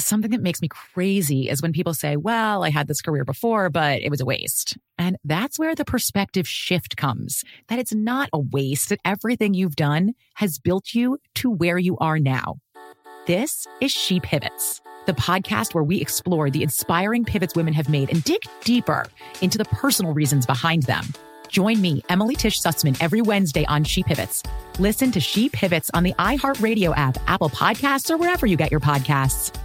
something that makes me crazy is when people say, well, I had this career before, but it was a waste. And that's where the perspective shift comes, that it's not a waste, that everything you've done has built you to where you are now. This is She Pivots, the podcast where we explore the inspiring pivots women have made and dig deeper into the personal reasons behind them. Join me, Emily Tish Sussman, every Wednesday on She Pivots. Listen to She Pivots on the iHeartRadio app, Apple Podcasts, or wherever you get your podcasts.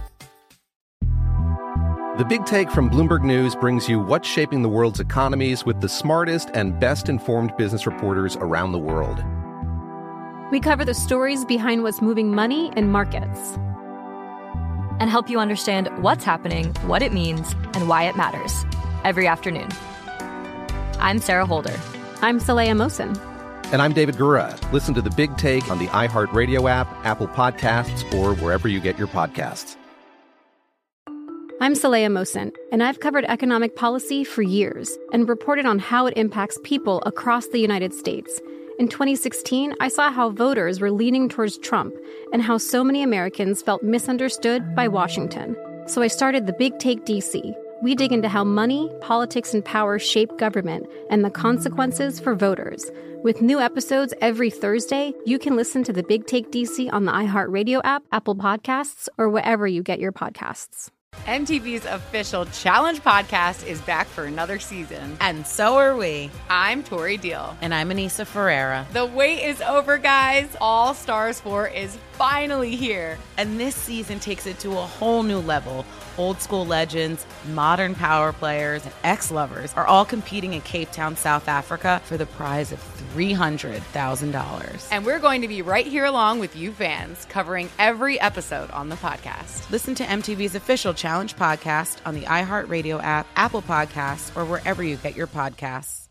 The Big Take from Bloomberg News brings you what's shaping the world's economies with the smartest and best-informed business reporters around the world. We cover the stories behind what's moving money and markets, and help you understand what's happening, what it means, and why it matters every afternoon. I'm Sarah Holder. I'm Saleha Mohsin. And I'm David Gura. Listen to The Big Take on the iHeartRadio app, Apple Podcasts, or wherever you get your podcasts. I'm Saleha Mohsin, and I've covered economic policy for years and reported on how it impacts people across the United States. In 2016, I saw how voters were leaning towards Trump and how so many Americans felt misunderstood by Washington. So I started The Big Take DC. We dig into how money, politics, and power shape government and the consequences for voters. With new episodes every Thursday, you can listen to The Big Take DC on the iHeartRadio app, Apple Podcasts, or wherever you get your podcasts. MTV's official Challenge podcast is back for another season. And so are we. I'm Tori Deal. And I'm Anissa Ferreira. The wait is over, guys. All Stars 4 is finally here. And this season takes it to a whole new level. Old school legends, modern power players, and ex-lovers are all competing in Cape Town, South Africa for the prize of $300,000. And we're going to be right here along with you fans, covering every episode on the podcast. Listen to MTV's official Challenge podcast on the iHeartRadio app, Apple Podcasts, or wherever you get your podcasts.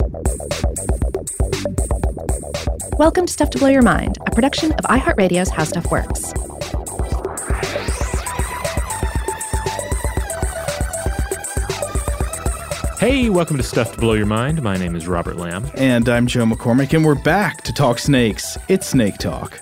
Welcome to Stuff to Blow Your Mind, a production of iHeartRadio's How Stuff Works. Hey, welcome to Stuff to Blow Your Mind. My name is Robert Lamb. And I'm Joe McCormick, and we're back to talk snakes. It's Snake Talk.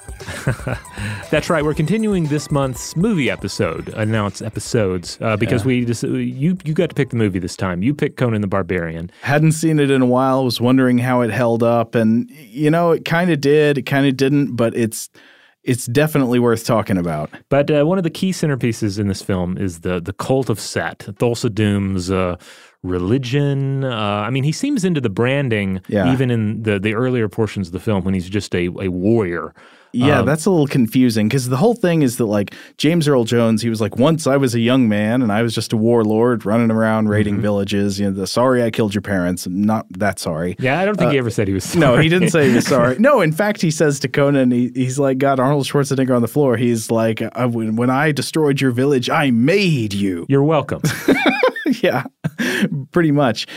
That's right. We're continuing this month's movie episode, announced episodes, because you got to pick the movie this time. You picked Conan the Barbarian. Hadn't seen it in a while, was wondering how it held up, and, you know, it kind of did, it kind of didn't, but it's definitely worth talking about. But one of the key centerpieces in this film is the cult of Set, Thulsa Doom's religion. I mean, he seems into the branding even in the earlier portions of the film when he's just a warrior. Yeah, that's a little confusing because the whole thing is that, like, James Earl Jones, he was like, once I was a young man and I was just a warlord running around raiding villages. You know, sorry I killed your parents. I'm not that sorry. Yeah, I don't think he ever said he was sorry. No, he didn't say he was sorry. No, in fact, he says to Conan, he's like got Arnold Schwarzenegger on the floor. He's like, when I destroyed your village, I made you. You're welcome. Yeah, pretty much.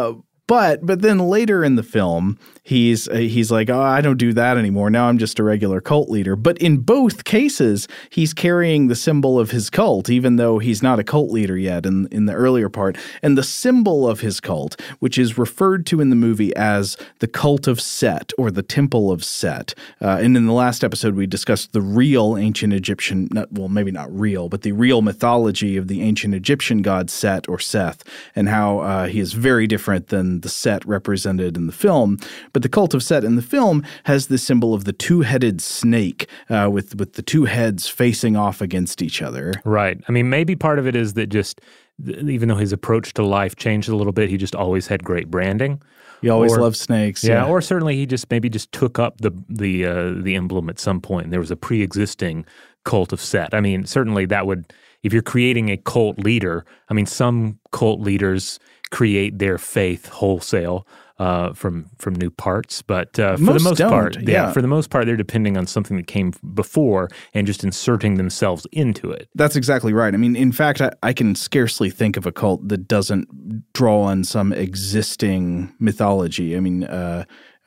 But then later in the film, he's like, oh, I don't do that anymore. Now I'm just a regular cult leader. But in both cases, he's carrying the symbol of his cult, even though he's not a cult leader yet in the earlier part. And the symbol of his cult, which is referred to in the movie as the cult of Set or the Temple of Set. And in the last episode, we discussed the real ancient Egyptian, maybe not real, but the real mythology of the ancient Egyptian god Set or Seth, and how he is very different than the Set represented in the film. But the cult of Set in the film has the symbol of the two-headed snake with the two heads facing off against each other. Right. I mean, maybe part of it is that just even though his approach to life changed a little bit, he just always had great branding. He always loved snakes. Yeah, or certainly he just took up the emblem at some point. There was a pre-existing cult of Set. I mean, certainly that would, if you're creating a cult leader, I mean, some cult leaders create their faith wholesale from new parts, but for the most part, for the most part, they're depending on something that came before and just inserting themselves into it. That's exactly right. I mean, in fact, I can scarcely think of a cult that doesn't draw on some existing mythology. I mean,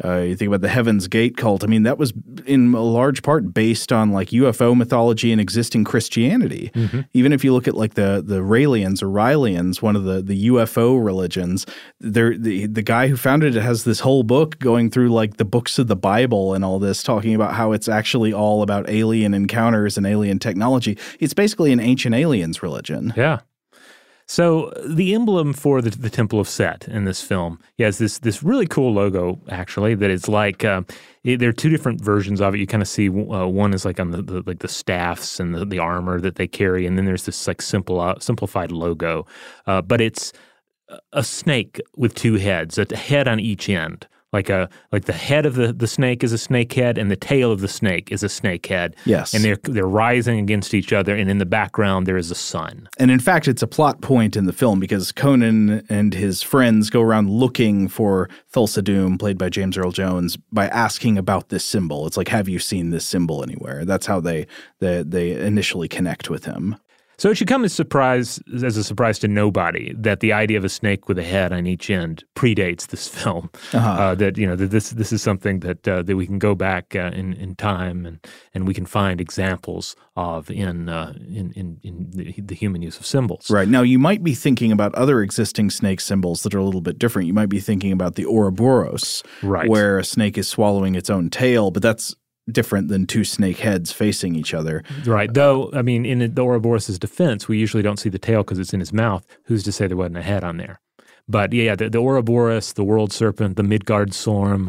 You think about the Heaven's Gate cult. I mean, that was in a large part based on like UFO mythology and existing Christianity. Mm-hmm. Even if you look at like the Raelians or Rylians, one of the UFO religions, the guy who founded it has this whole book going through like the books of the Bible and all this, talking about how it's actually all about alien encounters and alien technology. It's basically an ancient aliens religion. Yeah. So the emblem for the Temple of Set in this film has this really cool logo, actually, that is like there are two different versions of it. You kind of see one is like on the staffs and the armor that they carry, and then there's this like simplified logo. But it's a snake with two heads, a head on each end. Like the head of the snake is a snake head, and the tail of the snake is a snake head. Yes, and they're rising against each other, and in the background there is a sun. And in fact, it's a plot point in the film because Conan and his friends go around looking for Thulsa Doom, played by James Earl Jones, by asking about this symbol. It's like, have you seen this symbol anywhere? That's how they initially connect with him. So it should come as a surprise to nobody that the idea of a snake with a head on each end predates this film. Uh-huh. That this is something that we can go back in time and we can find examples of in the human use of symbols. Right. Now you might be thinking about other existing snake symbols that are a little bit different. You might be thinking about the Ouroboros, right, where a snake is swallowing its own tail, but that's different than two snake heads facing each other. Right. Though, I mean, in the Ouroboros' defense, we usually don't see the tail because it's in his mouth. Who's to say there wasn't a head on there? But yeah, the Ouroboros, the world serpent, the Midgard Storm,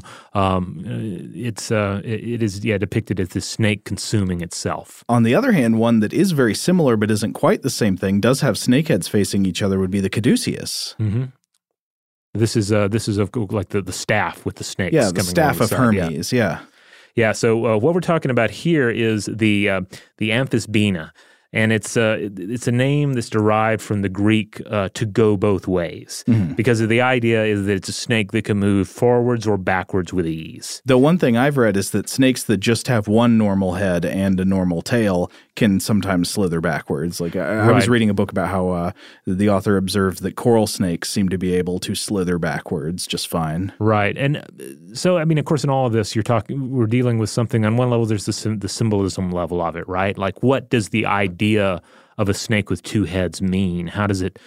it is depicted as this snake consuming itself. On the other hand, one that is very similar but isn't quite the same thing, does have snake heads facing each other, would be the Caduceus. Mm-hmm. This is like the staff with the snakes. Yeah, the staff of Hermes. Yeah. Yeah, so what we're talking about here is the Amphisbaena, and it's a name that's derived from the Greek to go both ways, because of the idea is that it's a snake that can move forwards or backwards with ease. The one thing I've read is that snakes that just have one normal head and a normal tail can sometimes slither backwards. Like I was reading a book about how the author observed that coral snakes seem to be able to slither backwards just fine. Right, and so I mean, of course, in all of this, we're dealing with something. On one level, there's the symbolism level of it, right? Like, what does the idea of a snake with two heads mean? How does it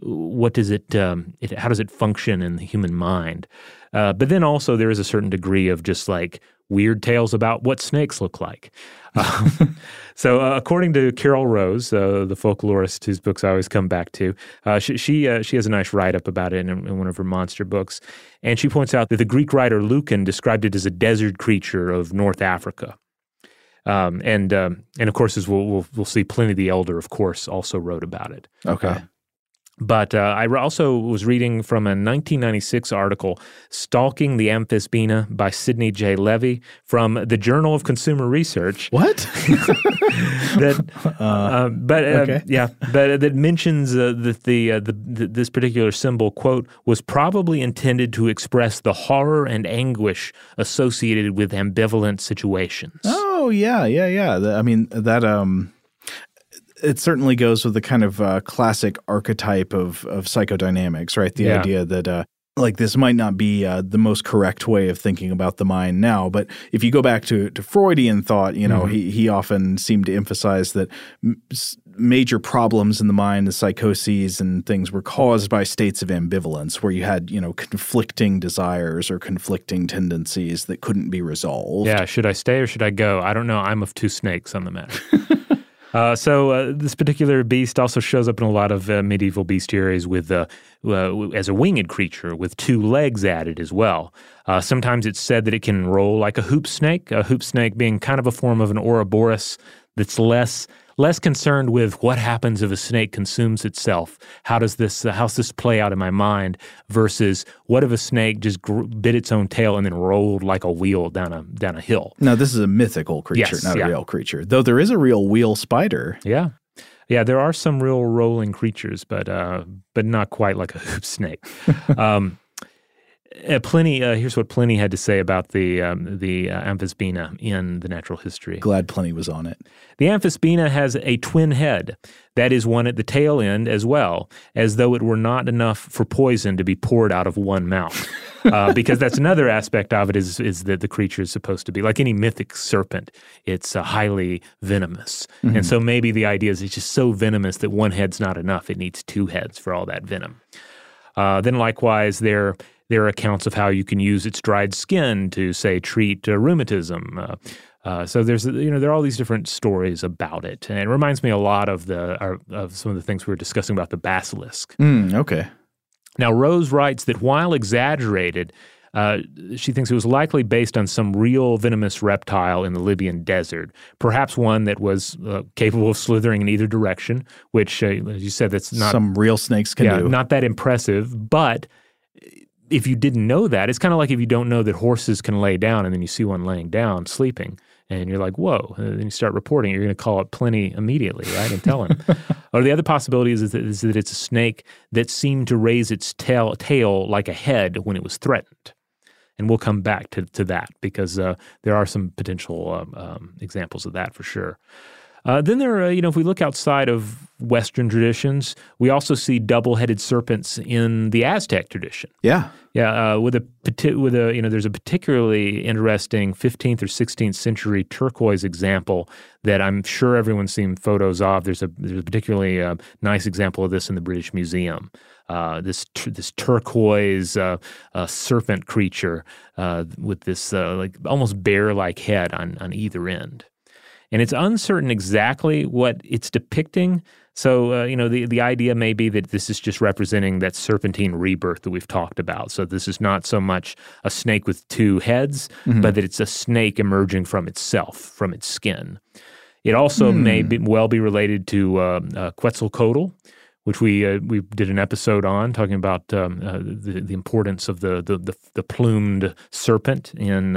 function in the human mind? But then also there is a certain degree of just like weird tales about what snakes look like. So according to Carol Rose, the folklorist whose books I always come back to, she has a nice write-up about it in one of her monster books. And she points out that the Greek writer Lucan described it as a desert creature of North Africa. And of course, as we'll see, Pliny the Elder, of course, also wrote about it. Okay. But I also was reading from a 1996 article, Stalking the Amphisbaena by Sidney J. Levy from the Journal of Consumer Research. What? That mentions that this particular symbol, quote, was probably intended to express the horror and anguish associated with ambivalent situations. Oh, yeah. I mean, that it certainly goes with the kind of classic archetype of psychodynamics, right? The idea that like this might not be the most correct way of thinking about the mind now, but if you go back to Freudian thought, he often seemed to emphasize that major problems in the mind, the psychoses and things, were caused by states of ambivalence where you had, conflicting desires or conflicting tendencies that couldn't be resolved. Yeah, should I stay or should I go? I don't know. I'm of two snakes on the matter. So this particular beast also shows up in a lot of medieval bestiaries with as a winged creature with two legs added as well. Sometimes it's said that it can roll like a hoop snake being kind of a form of an Ouroboros that's less concerned with what happens if a snake consumes itself. How's this play out in my mind versus what if a snake just bit its own tail and then rolled like a wheel down a hill? Now, this is a mythical creature, not a real creature, though there is a real wheel spider. Yeah. Yeah, there are some real rolling creatures, but not quite like a hoop snake. Pliny. Here's what Pliny had to say about the Amphisbaena in the Natural History. Glad Pliny was on it. The Amphisbaena has a twin head, that is, one at the tail end as well, as though it were not enough for poison to be poured out of one mouth. Because that's another aspect of it is that the creature is supposed to be, like any mythic serpent, it's highly venomous. Mm-hmm. And so maybe the idea is it's just so venomous that one head's not enough. It needs two heads for all that venom. Then likewise, there are accounts of how you can use its dried skin to, say, treat rheumatism. So there are all these different stories about it, and it reminds me a lot of some of the things we were discussing about the basilisk. Okay. Now, Rose writes that while exaggerated, she thinks it was likely based on some real venomous reptile in the Libyan desert, perhaps one that was capable of slithering in either direction, which, as you said, that's not— some real snakes can do. Not that impressive, but if you didn't know that, it's kind of like if you don't know that horses can lay down and then you see one laying down sleeping and you're like, whoa, and then you start reporting, you're going to call up Pliny immediately, right, and tell him. Or the other possibility is that it's a snake that seemed to raise its tail like a head when it was threatened. And we'll come back to that because there are some potential examples of that for sure. Then there are, if we look outside of Western traditions, we also see double-headed serpents in the Aztec tradition. Yeah. Yeah, there's a particularly interesting 15th or 16th century turquoise example that I'm sure everyone's seen photos of. There's a particularly nice example of this in the British Museum. This turquoise serpent creature with this like almost bear-like head on either end. And it's uncertain exactly what it's depicting. So, the idea may be that this is just representing that serpentine rebirth that we've talked about. So this is not so much a snake with two heads, but that it's a snake emerging from itself, from its skin. It also may well be related to Quetzalcoatl, which we did an episode on, talking about the importance of the plumed serpent in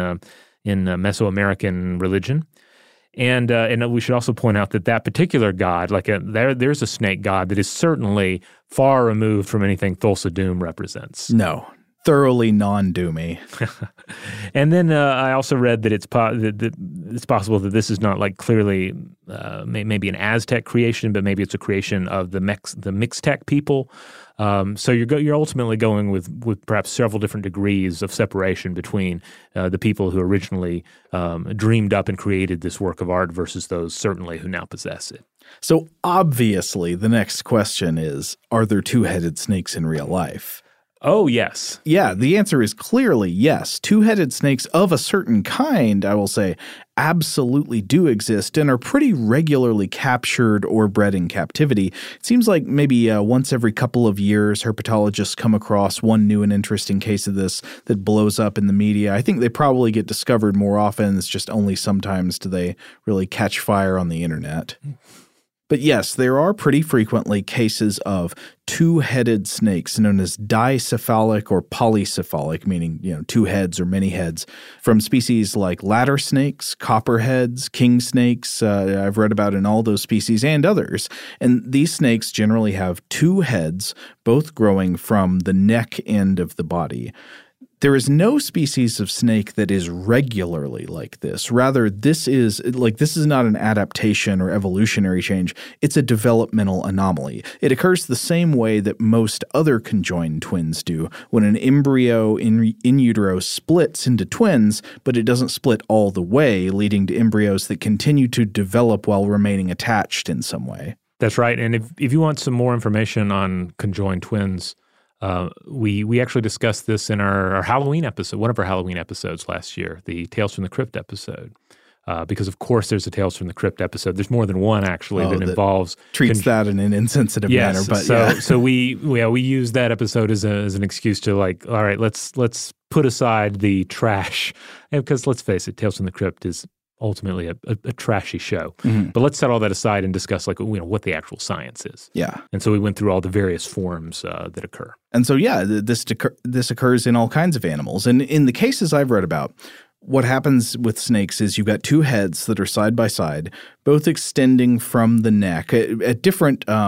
Mesoamerican religion. And we should also point out that particular god, there's a snake god that is certainly far removed from anything Thulsa Doom represents. No, thoroughly non-doomy. And then I also read that it's possible that this is not like clearly maybe an Aztec creation, but maybe it's a creation of the Mixtec people. So you're ultimately going with perhaps several different degrees of separation between the people who originally dreamed up and created this work of art versus those certainly who now possess it. So obviously the next question is, are there two-headed snakes in real life? Oh, yes. Yeah, the answer is clearly yes. Two-headed snakes of a certain kind, I will say, absolutely do exist and are pretty regularly captured or bred in captivity. It seems like maybe once every couple of years, herpetologists come across one new and interesting case of this that blows up in the media. I think they probably get discovered more often. It's just only sometimes do they really catch fire on the internet. But yes, there are pretty frequently cases of two-headed snakes known as dicephalic or polycephalic, meaning, two heads or many heads, from species like ladder snakes, copperheads, king snakes. I've read about in all those species and others. And these snakes generally have two heads, both growing from the neck end of the body. There is no species of snake that is regularly like this. Rather, this is not an adaptation or evolutionary change. It's a developmental anomaly. It occurs the same way that most other conjoined twins do, when an embryo in utero splits into twins, but it doesn't split all the way, leading to embryos that continue to develop while remaining attached in some way. That's right. And if you want some more information on conjoined twins, we actually discussed this in our Halloween episode, one of our Halloween episodes last year, the Tales from the Crypt episode. Because, of course, there's a Tales from the Crypt episode. There's more than one, actually, that involves— treats that in an insensitive manner. But so we use that episode as an excuse to, like, all right, let's put aside the trash. Because let's face it, Tales from the Crypt is ultimately a trashy show. Mm-hmm. But let's set all that aside and discuss what the actual science is. Yeah. And so we went through all the various forms that occur. And so, this occurs in all kinds of animals. And in the cases I've read about, what happens with snakes is you've got two heads that are side by side, both extending from the neck at different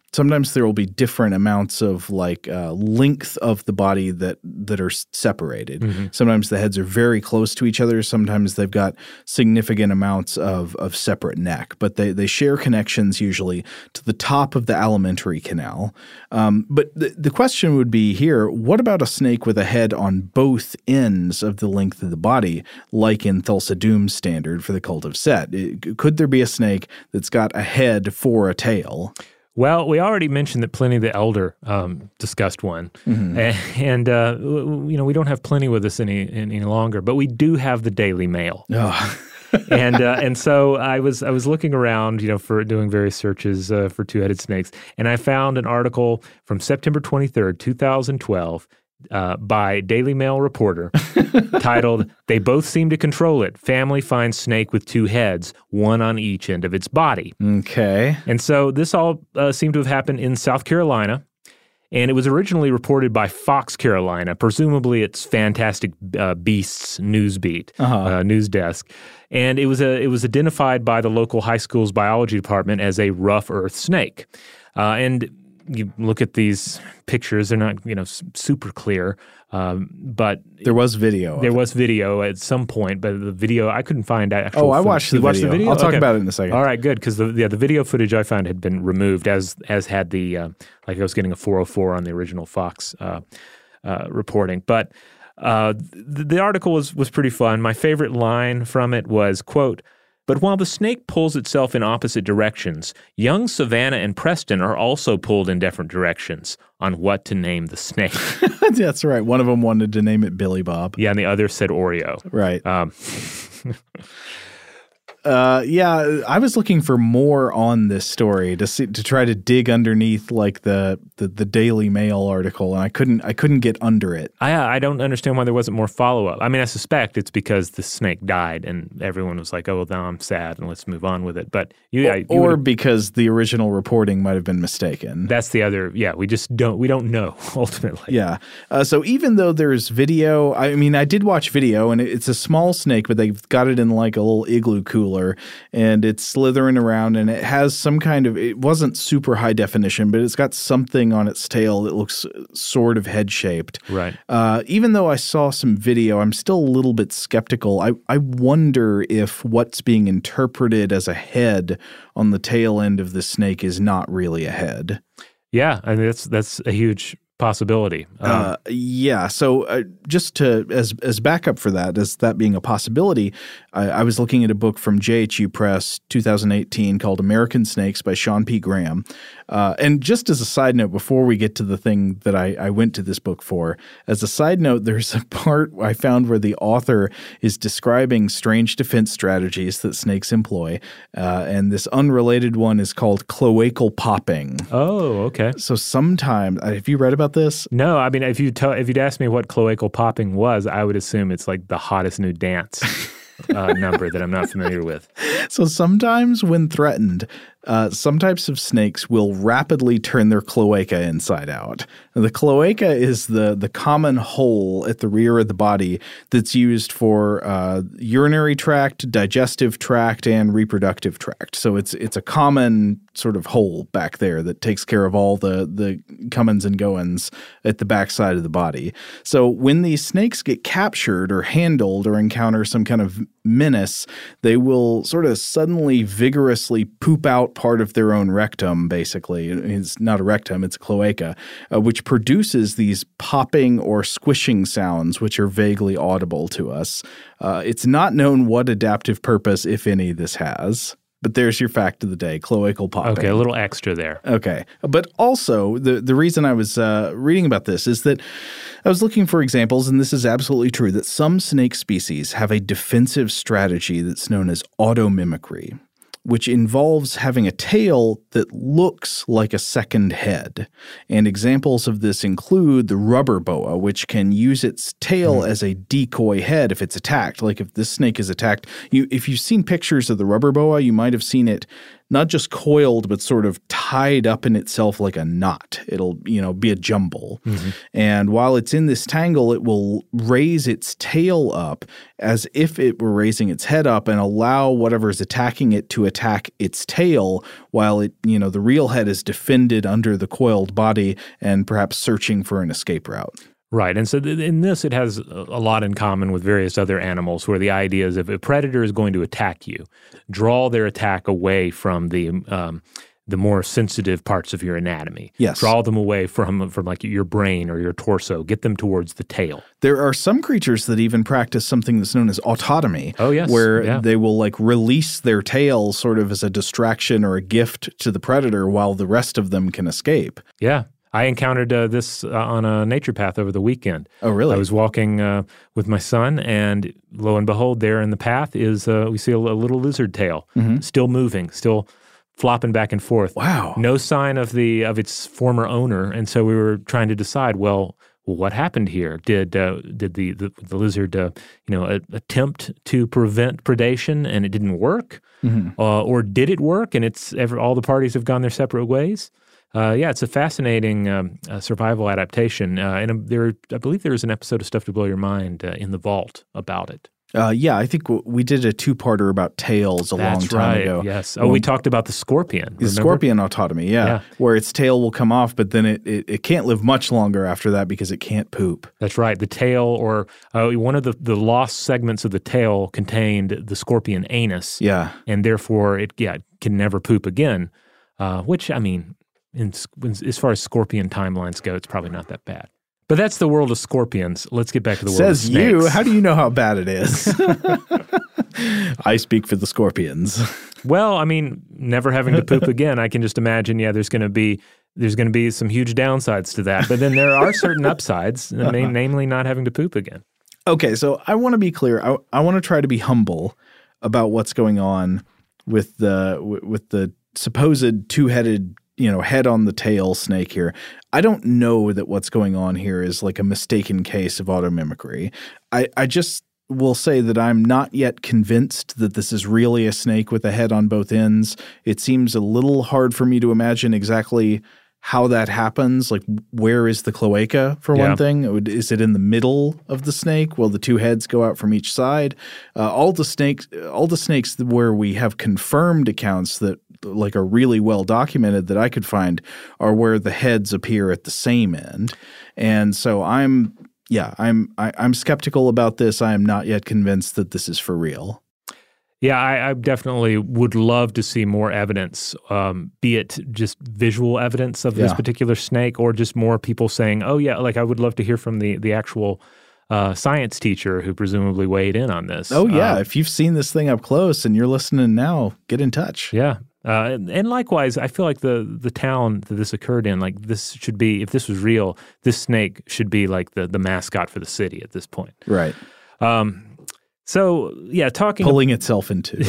sometimes there will be different amounts of length of the body that are separated. Mm-hmm. Sometimes the heads are very close to each other. Sometimes they've got significant amounts of separate neck, but they share connections usually to the top of the alimentary canal. But the question would be here, what about a snake with a head on both ends of the length of the body, like in Thulsa Doom's standard for the Cult of Set? Could there be a snake that's got a head for a tail? Well, we already mentioned that Pliny the Elder discussed one, mm-hmm. and we don't have Pliny with us any longer, but we do have the Daily Mail. Oh. and so I was looking around, for doing various searches for two-headed snakes, and I found an article from September 23rd, 2012, by Daily Mail reporter titled, "They Both Seem to Control It. Family Finds Snake with Two Heads, one on each end of its body." Okay. And so this all seemed to have happened in South Carolina, and it was originally reported by Fox Carolina, presumably its Fantastic Beasts news beat, news desk. And it was identified by the local high school's biology department as a rough earth snake. And you look at these pictures; they're not, super clear. But there was video. There was video at some point, but the video I couldn't find actual. Oh, I watched the video. Watched the video. I'll talk about it in a second. All right, good, because the video footage I found had been removed, as had the like I was getting a 404 on the original Fox reporting. But the article was pretty fun. My favorite line from it was, quote, "But while the snake pulls itself in opposite directions, young Savannah and Preston are also pulled in different directions on what to name the snake." That's right. One of them wanted to name it Billy Bob. Yeah, and the other said Oreo. Right. I was looking for more on this story to try to dig underneath like the Daily Mail article, and I couldn't get under it. I don't understand why there wasn't more follow-up. I mean, I suspect it's because the snake died and everyone was like, "Oh, well, now I'm sad and let's move on with it." But or because the original reporting might have been mistaken. That's the other. Yeah, we don't know ultimately. Yeah. So even though there's video, I mean, I did watch video, and it's a small snake, but they've got it in like a little igloo cooler. And it's slithering around, and it has some kind of – it wasn't super high definition, but it's got something on its tail that looks sort of head-shaped. Right. Even though I saw some video, I'm still a little bit skeptical. I wonder if what's being interpreted as a head on the tail end of the snake is not really a head. Yeah, I mean, that's a huge – possibility. So just to as backup for that, as that being a possibility, I was looking at a book from JHU Press 2018 called American Snakes by Sean P. Graham. And just as a side note, before we get to the thing that I went to this book for, as a side note, there's a part I found where the author is describing strange defense strategies that snakes employ. And this unrelated one is called cloacal popping. Oh, okay. So sometimes, have you read about this? No, I mean, if you'd asked me what cloacal popping was, I would assume it's like the hottest new dance number that I'm not familiar with. So sometimes when threatened, some types of snakes will rapidly turn their cloaca inside out. Now, the cloaca is the common hole at the rear of the body that's used for urinary tract, digestive tract, and reproductive tract. So it's a common sort of hole back there that takes care of all the comings and goings at the backside of the body. So when these snakes get captured or handled or encounter some kind of menace, they will sort of suddenly vigorously poop out part of their own rectum, basically. It's not a rectum, it's a cloaca, which produces these popping or squishing sounds, which are vaguely audible to us. It's not known what adaptive purpose, if any, this has. But there's your fact of the day, cloacal popping. Okay, a little extra there. Okay. But also, the reason I was reading about this is that I was looking for examples, and this is absolutely true, that some snake species have a defensive strategy that's known as automimicry, which involves having a tail that looks like a second head. And examples of this include the rubber boa, which can use its tail as a decoy head if it's attacked. Like if this snake is attacked, if you've seen pictures of the rubber boa, you might have seen it not just coiled, but sort of tied up in itself like a knot. It'll, be a jumble. Mm-hmm. And while it's in this tangle, it will raise its tail up as if it were raising its head up and allow whatever's attacking it to attack its tail while it, the real head is defended under the coiled body and perhaps searching for an escape route. Right. And so in this, it has a lot in common with various other animals where the idea is if a predator is going to attack you, draw their attack away from the more sensitive parts of your anatomy. Yes. Draw them away from like your brain or your torso. Get them towards the tail. There are some creatures that even practice something that's known as autotomy. Oh, yes. Where they will release their tail sort of as a distraction or a gift to the predator while the rest of them can escape. Yeah. I encountered this on a nature path over the weekend. Oh, really? I was walking with my son, and lo and behold, there in the path is we see a little lizard tail, still moving, still flopping back and forth. Wow! No sign of its former owner, and so we were trying to decide. Well, what happened here? Did the lizard attempt to prevent predation and it didn't work, or did it work and all the parties have gone their separate ways? It's a fascinating survival adaptation, and I believe there is an episode of Stuff to Blow Your Mind in the vault about it. I think we did a two-parter about tails a long time ago. Yes. We talked about the scorpion. The scorpion autotomy, where its tail will come off, but then it can't live much longer after that because it can't poop. That's right. The tail, or one of the lost segments of the tail contained the scorpion anus. Yeah. And therefore it can never poop again, which, I mean, as far as scorpion timelines go, it's probably not that bad. But that's the world of scorpions. Let's get back to the world of snakes. Says you. How do you know how bad it is? I speak for the scorpions. Well, I mean, never having to poop again, I can just imagine, there's going to be some huge downsides to that. But then there are certain upsides, namely not having to poop again. Okay, so I want to be clear. I want to try to be humble about what's going on with the supposed two-headed head on the tail snake here. I don't know that what's going on here is like a mistaken case of automimicry. I just will say that I'm not yet convinced that this is really a snake with a head on both ends. It seems a little hard for me to imagine exactly how that happens. Like, where is the cloaca, for one thing? Is it in the middle of the snake? Will the two heads go out from each side? All the snakes where we have confirmed accounts that are really well documented that I could find are where the heads appear at the same end. And so I'm skeptical about this. I am not yet convinced that this is for real. Yeah, I definitely would love to see more evidence, be it just visual evidence of this particular snake or just more people saying, oh, yeah, I would love to hear from the actual science teacher who presumably weighed in on this. Oh, yeah. If you've seen this thing up close and you're listening now, get in touch. Yeah. And likewise, I feel like the town that this occurred in, this should be, if this was real, this snake should be like the mascot for the city at this point. Right. So, pulling itself into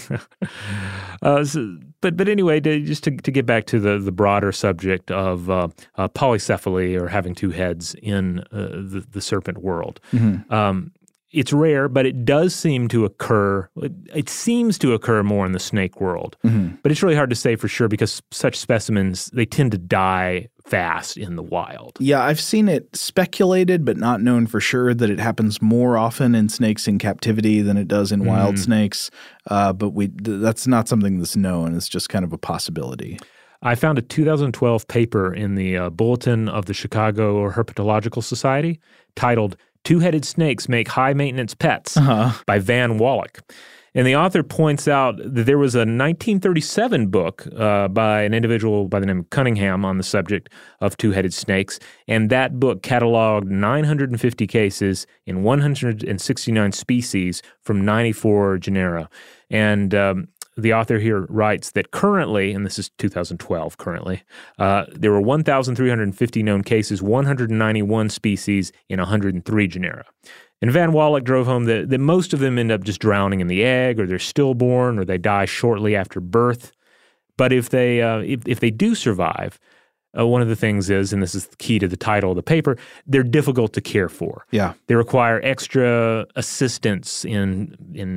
But anyway, to get back to the broader subject of polycephaly or having two heads in the serpent world. Mm-hmm. It's rare, but it does seem to occur. It seems to occur more in the snake world, but it's really hard to say for sure because such specimens, they tend to die fast in the wild. Yeah, I've seen it speculated, but not known for sure that it happens more often in snakes in captivity than it does in wild snakes. But that's not something that's known. It's just kind of a possibility. I found a 2012 paper in the Bulletin of the Chicago Herpetological Society titled Two-Headed Snakes Make High-Maintenance Pets by Van Wallach. And the author points out that there was a 1937 book by an individual by the name of Cunningham on the subject of two-headed snakes, and that book cataloged 950 cases in 169 species from 94 genera. And the author here writes that currently, and this is 2012 there were 1,350 known cases, 191 species in 103 genera. And Van Wallach drove home that most of them end up just drowning in the egg, or they're stillborn, or they die shortly after birth. But if they do survive, one of the things is, and this is the key to the title of the paper, they're difficult to care for. Yeah. They require extra assistance in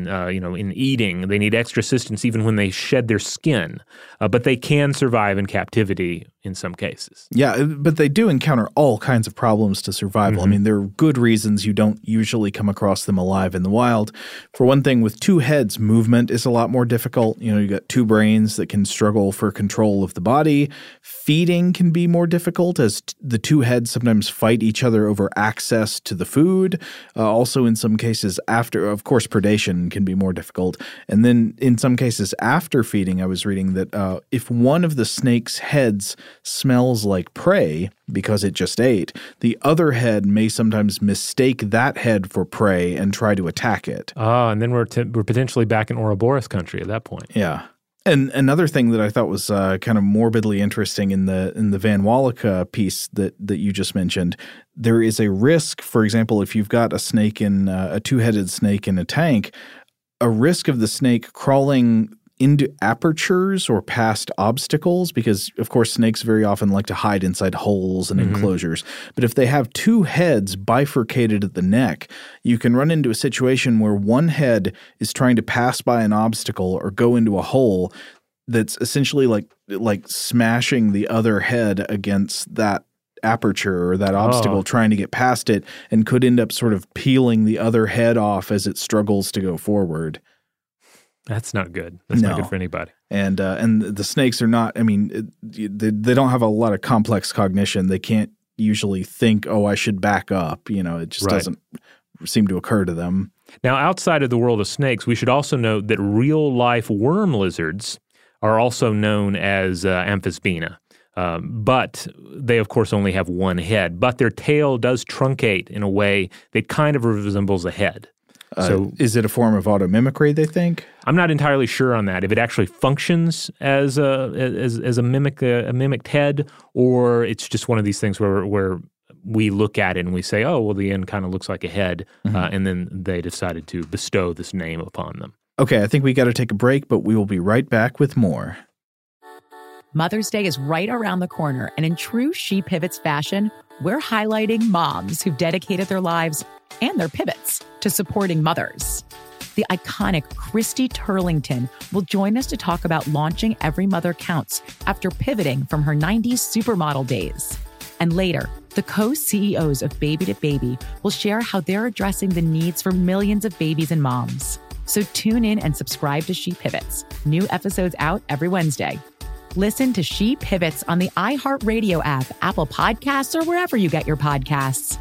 eating. They need extra assistance even when they shed their skin. But they can survive in captivity in some cases. Yeah, but they do encounter all kinds of problems to survival. I mean, there are good reasons you don't usually come across them alive in the wild. For one thing, with two heads, movement is a lot more difficult. You got two brains that can struggle for control of the body. Feeding can be more difficult as the two heads sometimes fight each other over access to the food. Also, in some cases, of course, predation can be more difficult. And then in some cases, after feeding, I was reading that if one of the snake's heads smells like prey because it just ate, the other head may sometimes mistake that head for prey and try to attack it. And then we're potentially back in Ouroboros country at that point. Yeah. And another thing that I thought was kind of morbidly interesting in the Van Wallicke piece that you just mentioned, there is a risk, for example, if you've got a two-headed snake in a tank, a risk of the snake crawling into apertures or past obstacles, because of course snakes very often like to hide inside holes and enclosures. But if they have two heads bifurcated at the neck, you can run into a situation where one head is trying to pass by an obstacle or go into a hole that's essentially like smashing the other head against that aperture or that obstacle, trying to get past it, and could end up sort of peeling the other head off as it struggles to go forward. That's not good. That's not good for anybody. And the snakes are not, I mean, they don't have a lot of complex cognition. They can't usually think, I should back up. It just doesn't seem to occur to them. Now, outside of the world of snakes, we should also note that real-life worm lizards are also known as amphisbaena. But they, of course, only have one head. But their tail does truncate in a way that kind of resembles a head. So is it a form of automimicry, they think? I'm not entirely sure on that. If it actually functions as a mimicked head, or it's just one of these things where we look at it and we say, the end kind of looks like a head, and then they decided to bestow this name upon them. Okay, I think we got to take a break, but we will be right back with more. Mother's Day is right around the corner, and in true She Pivots fashion, we're highlighting moms who've dedicated their lives and their pivots to supporting mothers. The iconic Christy Turlington will join us to talk about launching Every Mother Counts after pivoting from her 90s supermodel days. And later, the co-CEOs of Baby to Baby will share how they're addressing the needs for millions of babies and moms. So tune in and subscribe to She Pivots. New episodes out every Wednesday. Listen to She Pivots on the iHeartRadio app, Apple Podcasts, or wherever you get your podcasts.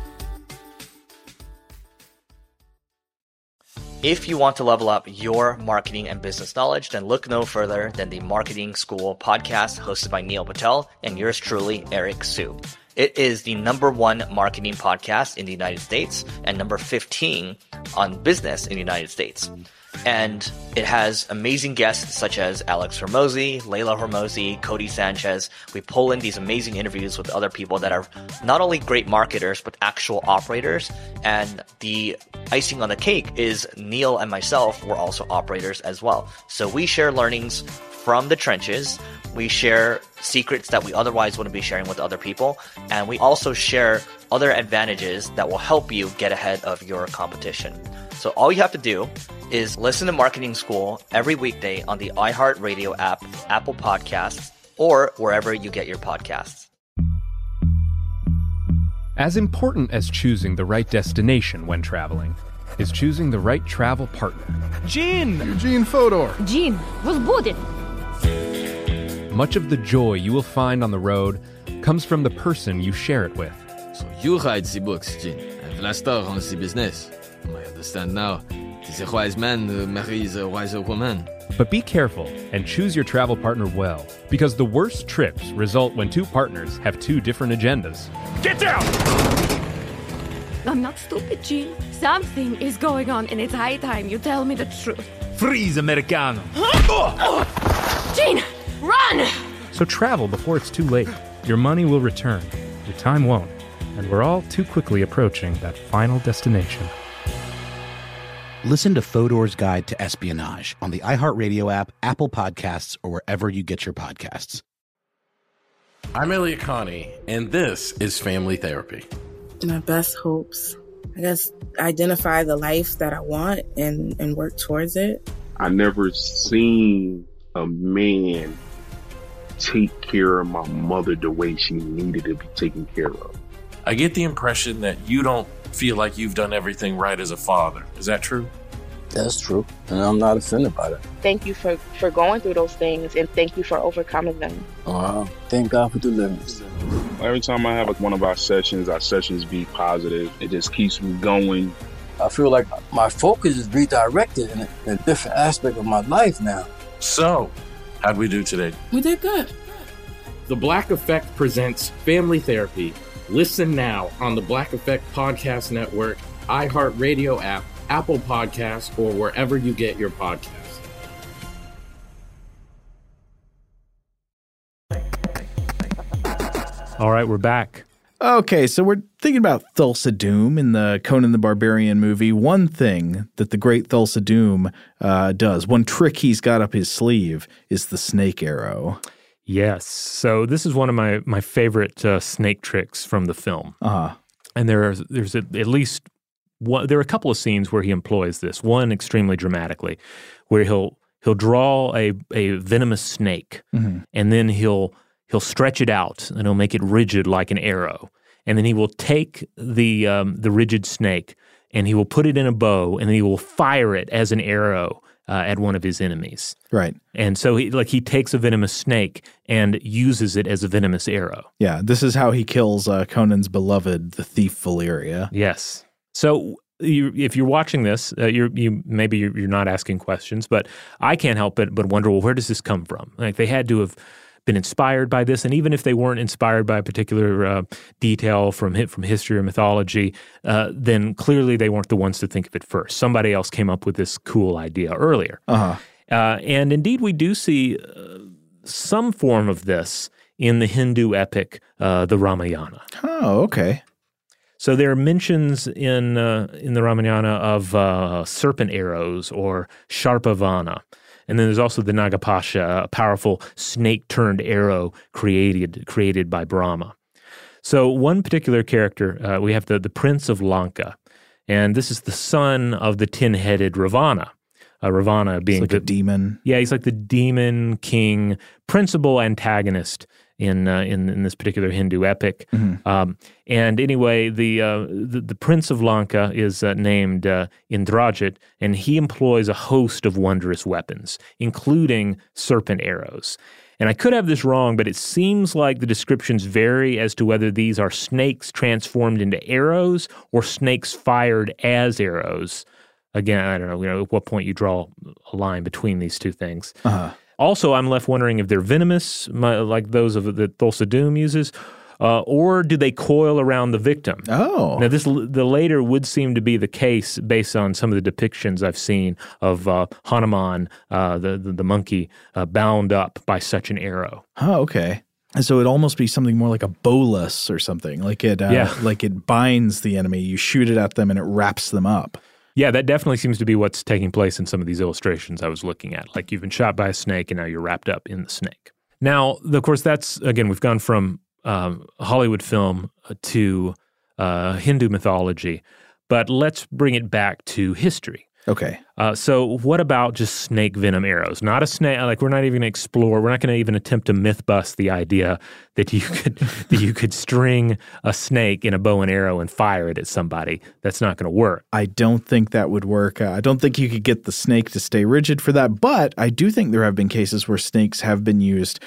If you want to level up your marketing and business knowledge, then look no further than the Marketing School podcast hosted by Neil Patel and yours truly, Eric Su. It is the #1 marketing podcast in the United States and number 15 on business in the United States. And it has amazing guests such as Alex Hormozi, Layla Hormozi, Cody Sanchez. We pull in these amazing interviews with other people that are not only great marketers, but actual operators. And the icing on the cake is Neil and myself were also operators as well. So we share learnings from the trenches. We share secrets that we otherwise wouldn't be sharing with other people. And we also share other advantages that will help you get ahead of your competition. So all you have to do is listen to Marketing School every weekday on the iHeartRadio app, Apple Podcasts, or wherever you get your podcasts. As important as choosing the right destination when traveling is choosing the right travel partner. Eugene Fodor. Gene, возбудит. Much of the joy you will find on the road comes from the person you share it with. So you write the books, Gene, and Vlastar runs the business. I understand now. It is a wise man who marries a wiser woman. But be careful and choose your travel partner well, because the worst trips result when two partners have two different agendas. Get down! I'm not stupid, Gene. Something is going on, and it's high time you tell me the truth. Freeze, Americano! Gene, run! So travel before it's too late. Your money will return, your time won't, and we're all too quickly approaching that final destination. Listen to Fodor's Guide to Espionage on the iHeartRadio app, Apple Podcasts, or wherever you get your podcasts. I'm Elliot Connie, and this is Family Therapy. My best hopes, I guess, identify the life that I want and work towards it. I never seen a man take care of my mother the way she needed to be taken care of. I get the impression that you don't feel like you've done everything right as a father. Is that true? That's true, and I'm not offended by that. Thank you for going through those things, and thank you for overcoming them. Wow. Thank God for deliverance. Every time I have one of our sessions be positive. It just keeps me going. I feel like my focus is redirected in a different aspect of my life now. So, how'd we do today? We did good. The Black Effect presents Family Therapy. Listen now on the Black Effect Podcast Network, iHeartRadio app, Apple Podcasts, or wherever you get your podcasts. All right, we're back. Okay, so we're thinking about Thulsa Doom in the Conan the Barbarian movie. One thing that the great Thulsa Doom does, one trick he's got up his sleeve, is the snake arrow. Yes. So this is one of my favorite snake tricks from the film. Uh-huh. And there's at least one, there are a couple of scenes where he employs this. One extremely dramatically, where he'll draw a venomous snake, and then he'll stretch it out and he'll make it rigid like an arrow. And then he will take the rigid snake and he will put it in a bow and then he will fire it as an arrow at one of his enemies. Right. And so he takes a venomous snake and uses it as a venomous arrow. Yeah, this is how he kills Conan's beloved, the thief Valeria. Yes. So if you're watching this, you're not asking questions, but I can't help but wonder, well, where does this come from? Like, they had to have been inspired by this, and even if they weren't inspired by a particular detail from history or mythology, then clearly they weren't the ones to think of it first. Somebody else came up with this cool idea earlier. And indeed, we do see some form of this in the Hindu epic, the Ramayana. Oh, okay. So there are mentions in the Ramayana of serpent arrows or Sharpavana. And then there's also the Nagapasha, a powerful snake-turned arrow created by Brahma. So one particular character, we have the Prince of Lanka, and this is the son of the tin-headed Ravana. Ravana being like a demon. Yeah, he's like the demon king, principal antagonist in this particular Hindu epic. And anyway, the Prince of Lanka is named Indrajit, and he employs a host of wondrous weapons, including serpent arrows. And I could have this wrong, but it seems like the descriptions vary as to whether these are snakes transformed into arrows or snakes fired as arrows. Again, I don't know, at what point you draw a line between these two things. Also, I'm left wondering if they're venomous, like those that Thulsa Doom uses, or do they coil around the victim? Oh. Now, the later would seem to be the case based on some of the depictions I've seen of Hanuman, the monkey, bound up by such an arrow. Oh, okay. And so it'd almost be something more like a bolus or something, like it binds the enemy, you shoot it at them and it wraps them up. Yeah, that definitely seems to be what's taking place in some of these illustrations I was looking at. Like, you've been shot by a snake and now you're wrapped up in the snake. Now, of course, we've gone from Hollywood film to Hindu mythology, but let's bring it back to history. Okay. So what about just snake venom arrows? Not a snake, like, we're not even going to explore, we're not going to even attempt to myth bust the idea that you could string a snake in a bow and arrow and fire it at somebody. That's not going to work. I don't think that would work. I don't think you could get the snake to stay rigid for that, but I do think there have been cases where snakes have been used,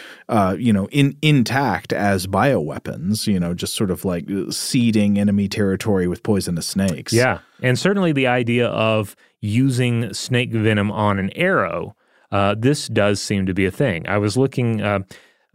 intact as bioweapons, just sort of like seeding enemy territory with poisonous snakes. Yeah, and certainly the idea of using snake venom on an arrow, this does seem to be a thing. I was looking at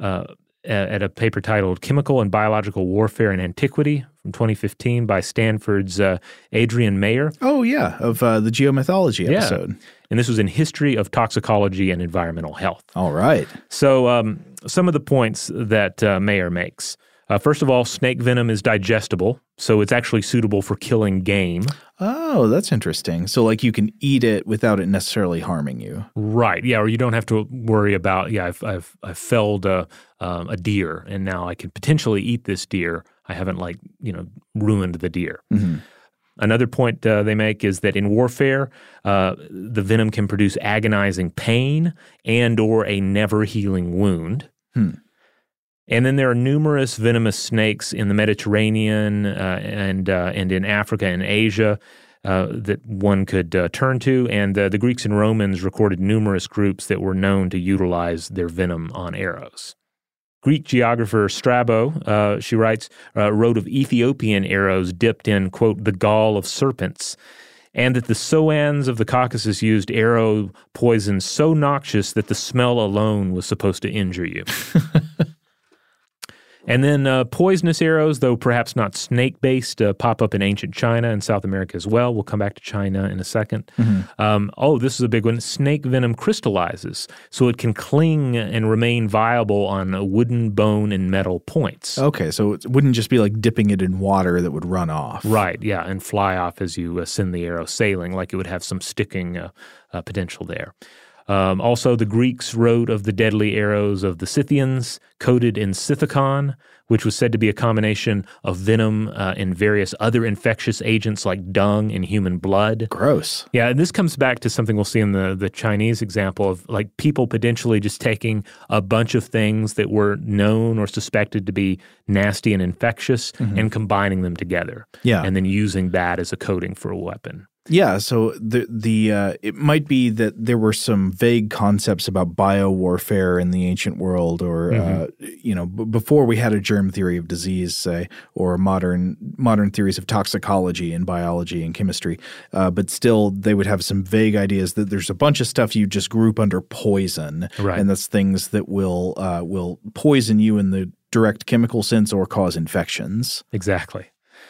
a paper titled Chemical and Biological Warfare in Antiquity from 2015 by Stanford's Adrian Mayer. Oh, yeah, of the geomythology episode. Yeah. And this was in History of Toxicology and Environmental Health. All right. So some of the points that Mayer makes. First of all, snake venom is digestible, so it's actually suitable for killing game. Oh, that's interesting. So, like, you can eat it without it necessarily harming you. Right. Yeah, or you don't have to worry about, I've felled a a deer, and now I can potentially eat this deer. I haven't ruined the deer. Mm-hmm. Another point they make is that in warfare, the venom can produce agonizing pain and or a never-healing wound. And then there are numerous venomous snakes in the Mediterranean and in Africa and Asia that one could turn to. And the Greeks and Romans recorded numerous groups that were known to utilize their venom on arrows. Greek geographer Strabo, she writes, wrote of Ethiopian arrows dipped in, quote, the gall of serpents, and that the Soans of the Caucasus used arrow poison so noxious that the smell alone was supposed to injure you. And then poisonous arrows, though perhaps not snake-based, pop up in ancient China and South America as well. We'll come back to China in a second. This is a big one. Snake venom crystallizes, so it can cling and remain viable on wooden, bone, and metal points. Okay, so it wouldn't just be like dipping it in water that would run off. Right, yeah, and fly off as you send the arrow sailing, like it would have some sticking potential there. Also, the Greeks wrote of the deadly arrows of the Scythians, coated in Scythicon, which was said to be a combination of venom and various other infectious agents like dung and human blood. Gross. Yeah, and this comes back to something we'll see in the Chinese example of like people potentially just taking a bunch of things that were known or suspected to be nasty and infectious and combining them together. Yeah. And then using that as a coating for a weapon. Yeah, so it might be that there were some vague concepts about biowarfare in the ancient world, or before we had a germ theory of disease, say, or modern theories of toxicology in biology and chemistry. But still, they would have some vague ideas that there's a bunch of stuff you just group under poison, right. And that's things that will poison you in the direct chemical sense or cause infections. Exactly.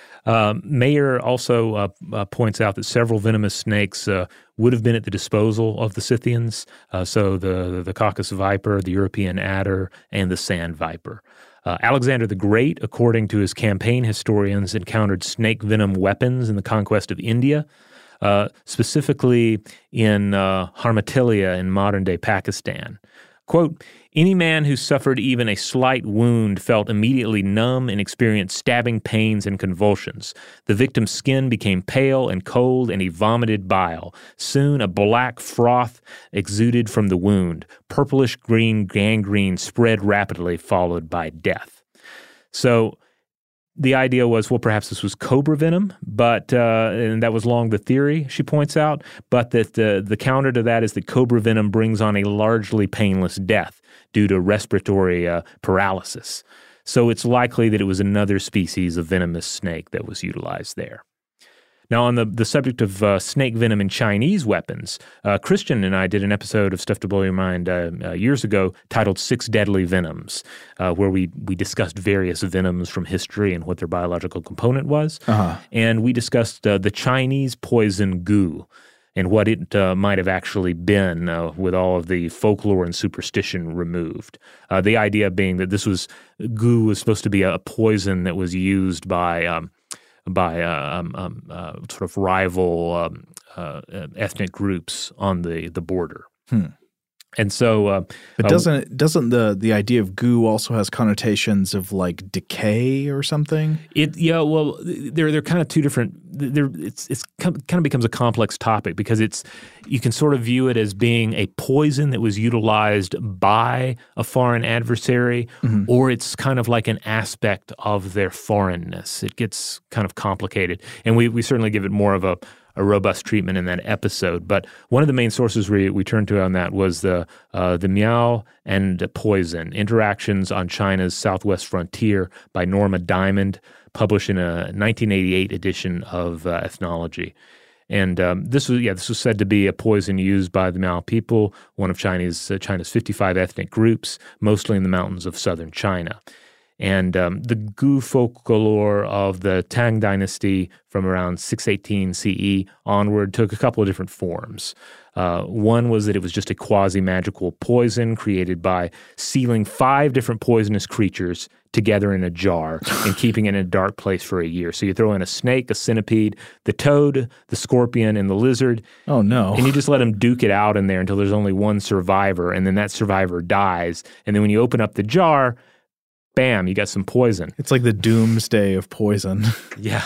Mayer also points out that several venomous snakes would have been at the disposal of the Scythians, so the Caucasus viper, the European adder, and the sand viper. Alexander the Great, according to his campaign historians, encountered snake venom weapons in the conquest of India, specifically in Harmatilia in modern-day Pakistan. Quote, any man who suffered even a slight wound felt immediately numb and experienced stabbing pains and convulsions. The victim's skin became pale and cold, and he vomited bile. Soon a black froth exuded from the wound. Purplish-green gangrene spread rapidly, followed by death. So the idea was, well, perhaps this was cobra venom, but and that was long the theory, she points out, but that the counter to that is that cobra venom brings on a largely painless death due to respiratory paralysis. So it's likely that it was another species of venomous snake that was utilized there. Now, on the subject of snake venom in Chinese weapons, Christian and I did an episode of Stuff to Blow Your Mind years ago titled 6 Deadly Venoms, where we discussed various venoms from history and what their biological component was. And we discussed the Chinese poison gu and what it might have actually been with all of the folklore and superstition removed. The idea being that gu was supposed to be a poison that was used by sort of rival ethnic groups on the border. And so, but doesn't the idea of goo also has connotations of like decay or something? They're kind of two different. It's kind of becomes a complex topic because you can sort of view it as being a poison that was utilized by a foreign adversary, or it's kind of like an aspect of their foreignness. It gets kind of complicated, and we certainly give it more of a robust treatment in that episode. But one of the main sources we turned to on that was the Miao and Poison, Interactions on China's Southwest Frontier by Norma Diamond, published in a 1988 edition of Ethnology. And this was said to be a poison used by the Miao people, one of China's 55 ethnic groups, mostly in the mountains of southern China. And the Gu folklore of the Tang Dynasty from around 618 CE onward took a couple of different forms. One was that it was just a quasi-magical poison created by sealing 5 different poisonous creatures together in a jar and keeping it in a dark place for a year. So you throw in a snake, a centipede, the toad, the scorpion, and the lizard. Oh, no. And you just let them duke it out in there until there's only one survivor, and then that survivor dies. And then when you open up the jar, bam, you got some poison. It's like the doomsday of poison. Yeah.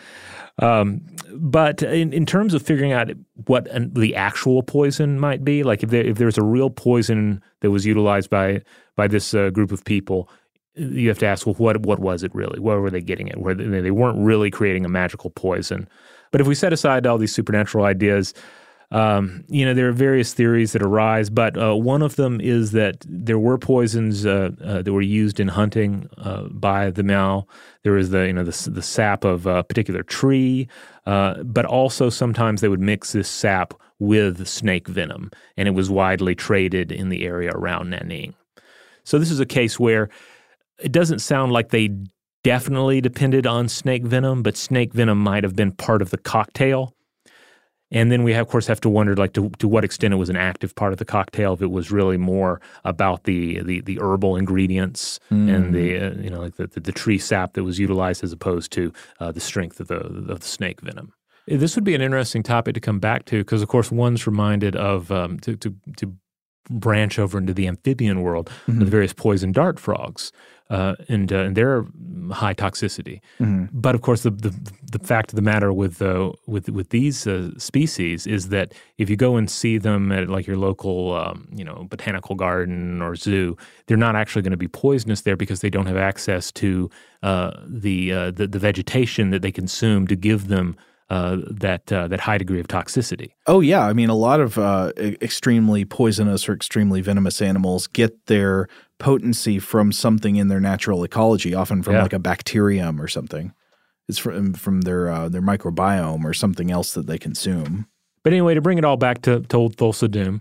But in terms of figuring out what the actual poison might be, like if there's a real poison that was utilized by this group of people, you have to ask, well, what was it really? What were they getting at? Where they weren't really creating a magical poison. But if we set aside all these supernatural ideas, there are various theories that arise, but one of them is that there were poisons that were used in hunting by the Miao. There was the sap of a particular tree, but also sometimes they would mix this sap with snake venom, and it was widely traded in the area around Nanning. So this is a case where it doesn't sound like they definitely depended on snake venom, but snake venom might have been part of the cocktail. And then we, of course, have to wonder, like, to what extent it was an active part of the cocktail, if it was really more about the herbal ingredients and the tree sap that was utilized as opposed to the strength of the snake venom. This would be an interesting topic to come back to because, of course, one's reminded of to branch over into the amphibian world of the various poison dart frogs and their high toxicity. But of course, the fact of the matter with these species is that if you go and see them at like your local botanical garden or zoo, they're not actually going to be poisonous there because they don't have access to the vegetation that they consume to give them that high degree of toxicity. Oh, yeah. I mean, a lot of extremely poisonous or extremely venomous animals get their potency from something in their natural ecology, often from like a bacterium or something. It's from their microbiome or something else that they consume. But anyway, to bring it all back to old Thulsa Doom,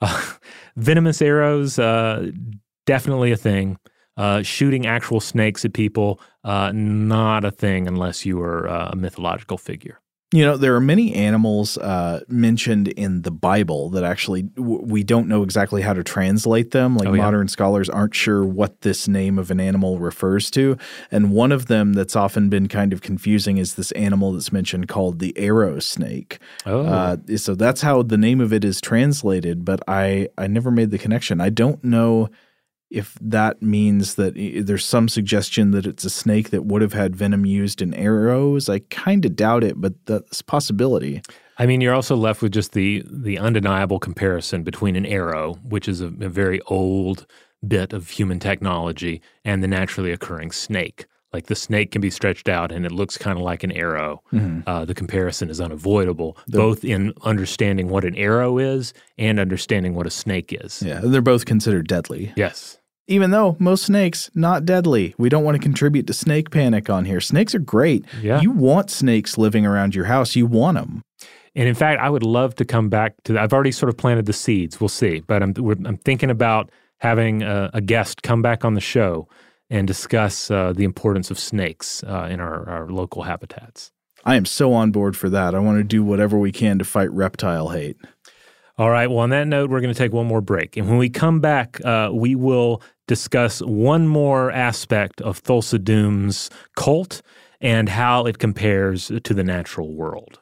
venomous arrows, definitely a thing. Shooting actual snakes at people, not a thing unless you were a mythological figure. You know, there are many animals mentioned in the Bible that actually we don't know exactly how to translate them. Like modern scholars aren't sure what this name of an animal refers to. And one of them that's often been kind of confusing is this animal that's mentioned called the arrow snake. So that's how the name of it is translated, but I never made the connection. I don't know if that means that there's some suggestion that it's a snake that would have had venom used in arrows. I kind of doubt it, but that's a possibility. I mean, you're also left with just the undeniable comparison between an arrow, which is a very old bit of human technology, and the naturally occurring snake. Like the snake can be stretched out and it looks kind of like an arrow. The comparison is unavoidable, both in understanding what an arrow is and understanding what a snake is. Yeah, they're both considered deadly. Yes. Even though most snakes, not deadly. We don't want to contribute to snake panic on here. Snakes are great. Yeah. You want snakes living around your house. You want them. And in fact, I would love to come back to that. I've already sort of planted the seeds. We'll see. But I'm thinking about having a guest come back on the show and discuss the importance of snakes in our local habitats. I am so on board for that. I want to do whatever we can to fight reptile hate. All right. Well, on that note, we're going to take one more break. And when we come back, we will discuss one more aspect of Thulsa Doom's cult and how it compares to the natural world.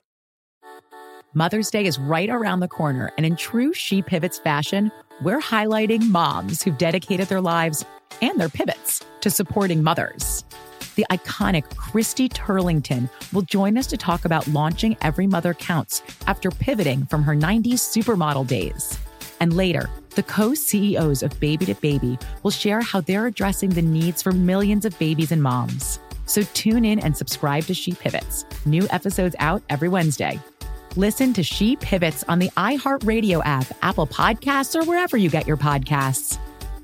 Mother's Day is right around the corner, and in true She Pivots fashion, we're highlighting moms who've dedicated their lives and their pivots to supporting mothers. The iconic Christy Turlington will join us to talk about launching Every Mother Counts after pivoting from her 90s supermodel days. And later, the co-CEOs of Baby to Baby will share how they're addressing the needs for millions of babies and moms. So tune in and subscribe to She Pivots. New episodes out every Wednesday. Listen to She Pivots on the iHeartRadio app, Apple Podcasts, or wherever you get your podcasts.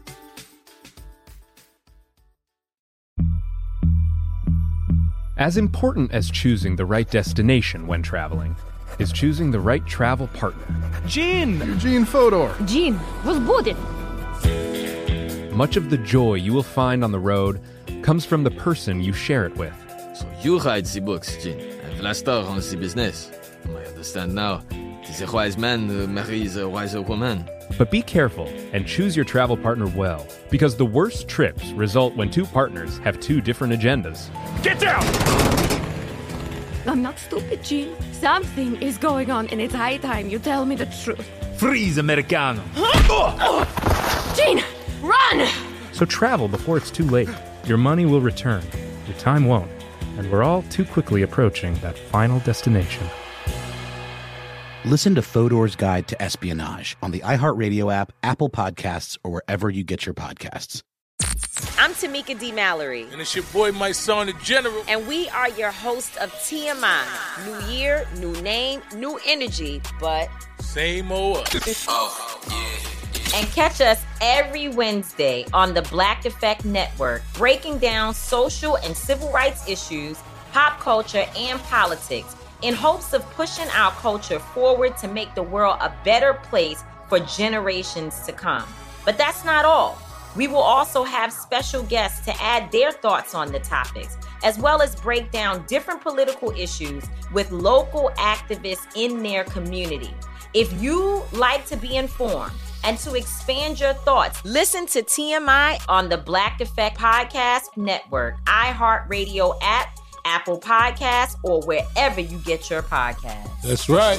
As important as choosing the right destination when traveling is choosing the right travel partner. Eugene Fodor. Gene, was booted. Much of the joy you will find on the road comes from the person you share it with. So you write the books, Jin, and Vlastar runs the business. I understand now. The wise man marries a wiser woman. But be careful and choose your travel partner well, because the worst trips result when two partners have two different agendas. Get down! I'm not stupid, Jean. Something is going on, and it's high time you tell me the truth. Freeze, Americano! Jean, run! So travel before it's too late. Your money will return, your time won't, and we're all too quickly approaching that final destination. Listen to Fodor's Guide to Espionage on the iHeartRadio app, Apple Podcasts, or wherever you get your podcasts. I'm Tamika D. Mallory. And it's your boy, my son, the General. And we are your hosts of TMI. New year, new name, new energy, but same old us. Oh, yeah. And catch us every Wednesday on the Black Effect Network, breaking down social and civil rights issues, pop culture, and politics, in hopes of pushing our culture forward to make the world a better place for generations to come. But that's not all. We will also have special guests to add their thoughts on the topics, as well as break down different political issues with local activists in their community. If you like to be informed and to expand your thoughts, listen to TMI on the Black Effect Podcast Network, iHeartRadio app, Apple Podcasts, or wherever you get your podcasts. That's right.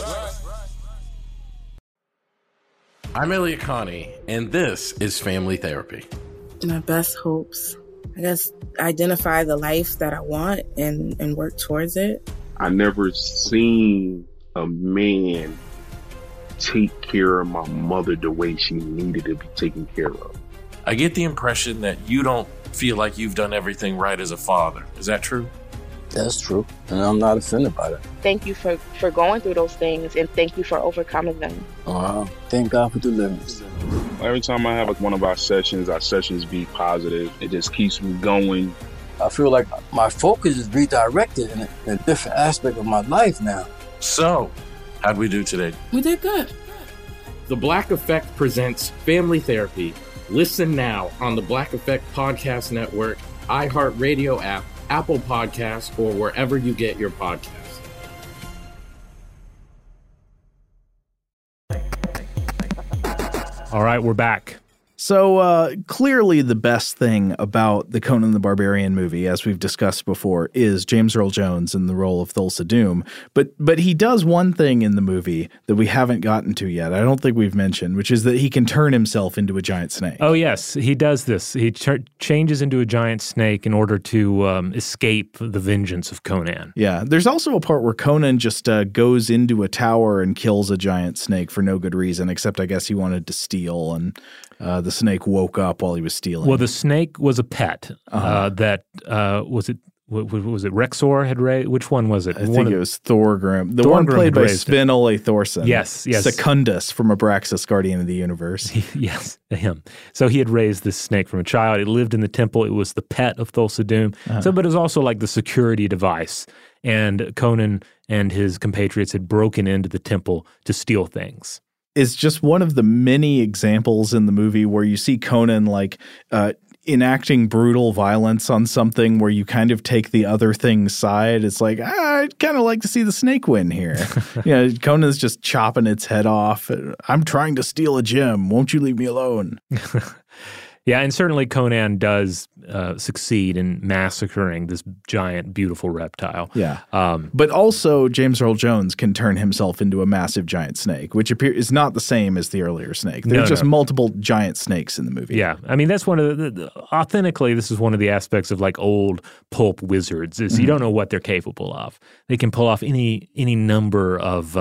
I'm Elliot Connie, and this is Family Therapy. My best hopes, I guess, identify the life that I want and work towards it. I never seen a man take care of my mother the way she needed to be taken care of. I get the impression that you don't feel like you've done everything right as a father. Is that true? That's true, and I'm not offended by that. Thank you for going through those things, and thank you for overcoming them. Wow. Thank God for deliverance. Every time I have one of our sessions be positive. It just keeps me going. I feel like my focus is redirected in a different aspect of my life now. So, how'd we do today? We did good. The Black Effect presents Family Therapy. Listen now on the Black Effect Podcast Network, iHeartRadio app, Apple Podcasts, or wherever you get your podcasts. All right, we're back. So clearly the best thing about the Conan the Barbarian movie, as we've discussed before, is James Earl Jones in the role of Thulsa Doom. But he does one thing in the movie that we haven't gotten to yet. I don't think we've mentioned, which is that he can turn himself into a giant snake. Oh, yes, he does this. He changes into a giant snake in order to escape the vengeance of Conan. Yeah, there's also a part where Conan just goes into a tower and kills a giant snake for no good reason, except I guess he wanted to steal, and the snake woke up while he was stealing. Well, the snake was a pet that was it Rexor had raised? Which one was it? I think it was Thorgrim. The one played by Sven Ole Thorsen. Yes. Secundus from Abraxas, Guardian of the Universe. Yes, him. So he had raised this snake from a child. It lived in the temple. It was the pet of Thulsa Doom. But it was also like the security device. And Conan and his compatriots had broken into the temple to steal things. Is just one of the many examples in the movie where you see Conan enacting brutal violence on something where you kind of take the other thing's side. It's like, I'd kind of like to see the snake win here. Conan's just chopping its head off. I'm trying to steal a gem. Won't you leave me alone? Yeah, and certainly Conan does succeed in massacring this giant, beautiful reptile. Yeah. But also James Earl Jones can turn himself into a massive giant snake, which is not the same as the earlier snake. There's just multiple giant snakes in the movie. Yeah. I mean, that's one of authentically, this is one of the aspects of like old pulp wizards is you don't know what they're capable of. They can pull off any number of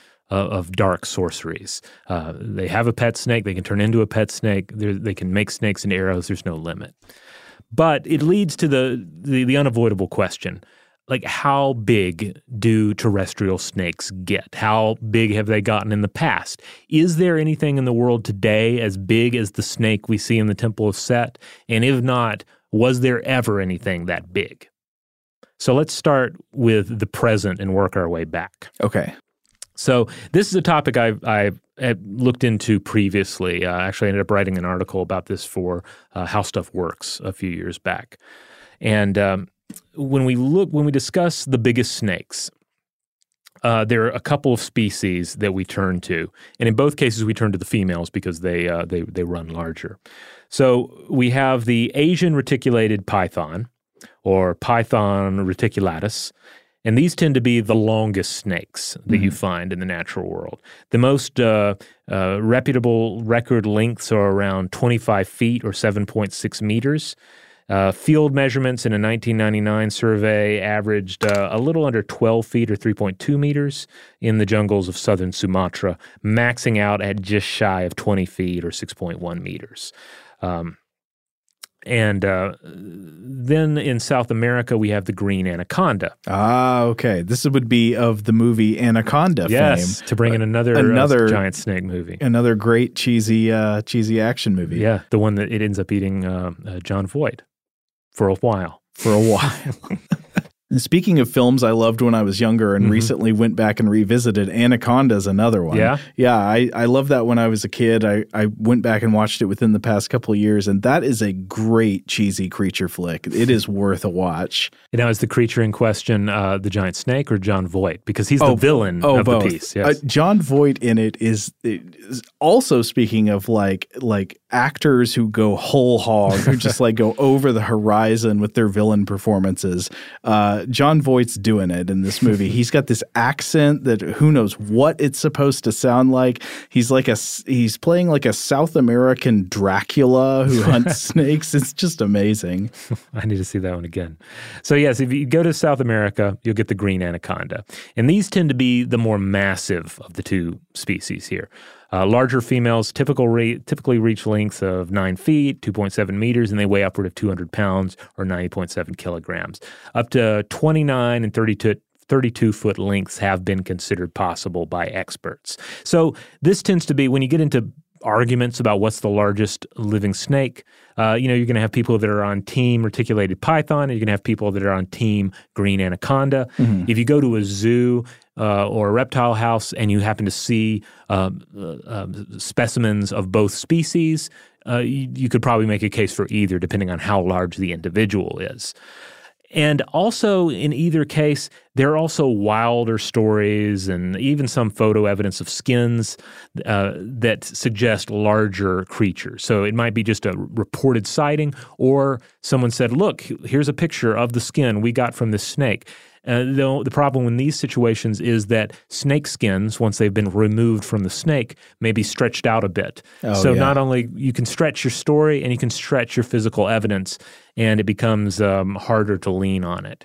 dark sorceries. They have a pet snake. They can turn into a pet snake. They can make snakes and arrows. There's no limit. But it leads to the unavoidable question, like how big do terrestrial snakes get? How big have they gotten in the past? Is there anything in the world today as big as the snake we see in the Temple of Set? And if not, was there ever anything that big? So let's start with the present and work our way back. Okay. So this is a topic I looked into previously. Actually, I ended up writing an article about this for How Stuff Works a few years back. And when we discuss the biggest snakes, there are a couple of species that we turn to, and in both cases we turn to the females because they run larger. So we have the Asian reticulated python, or Python reticulatus, and these tend to be the longest snakes that you find in the natural world. The most reputable record lengths are around 25 feet or 7.6 meters. Field measurements in a 1999 survey averaged a little under 12 feet or 3.2 meters in the jungles of southern Sumatra, maxing out at just shy of 20 feet or 6.1 meters. And then in South America, we have the green anaconda. Ah, okay. This would be of the movie Anaconda fame. To bring in another giant snake movie. Another great cheesy action movie. Yeah, the one that it ends up eating Jon Voight for a while. Speaking of films I loved when I was younger and recently went back and revisited, Anaconda's another one. Yeah? Yeah, I loved that when I was a kid. I went back and watched it within the past couple of years, and that is a great cheesy creature flick. It is worth a watch. Now, is the creature in question the giant snake or Jon Voight? Because he's the villain of both. the piece. Yes. Jon Voight in it is also, speaking of like actors who go whole hog, who just like go over the horizon with their villain performances. Jon Voight's doing it in this movie. He's got this accent that who knows what it's supposed to sound like. He's playing like a South American Dracula who hunts snakes. It's just amazing. I need to see that one again. So yes, if you go to South America, you'll get the green anaconda. And these tend to be the more massive of the two species here. Larger females typically reach lengths of 9 feet, 2.7 meters, and they weigh upward of 200 pounds or 90.7 kilograms. Up to 29 and 32-foot lengths have been considered possible by experts. So this tends to be, when you get into arguments about what's the largest living snake, you're going to have people that are on team reticulated python, and you're going to have people that are on team green anaconda. If you go to a zoo or a reptile house and you happen to see specimens of both species, you could probably make a case for either, depending on how large the individual is. And also, in either case, there are also wilder stories and even some photo evidence of skins that suggest larger creatures. So it might be just a reported sighting, or someone said, look, here's a picture of the skin we got from this snake. Though the problem in these situations is that snake skins, once they've been removed from the snake, may be stretched out a bit. Not only you can stretch your story and you can stretch your physical evidence, and it becomes harder to lean on it.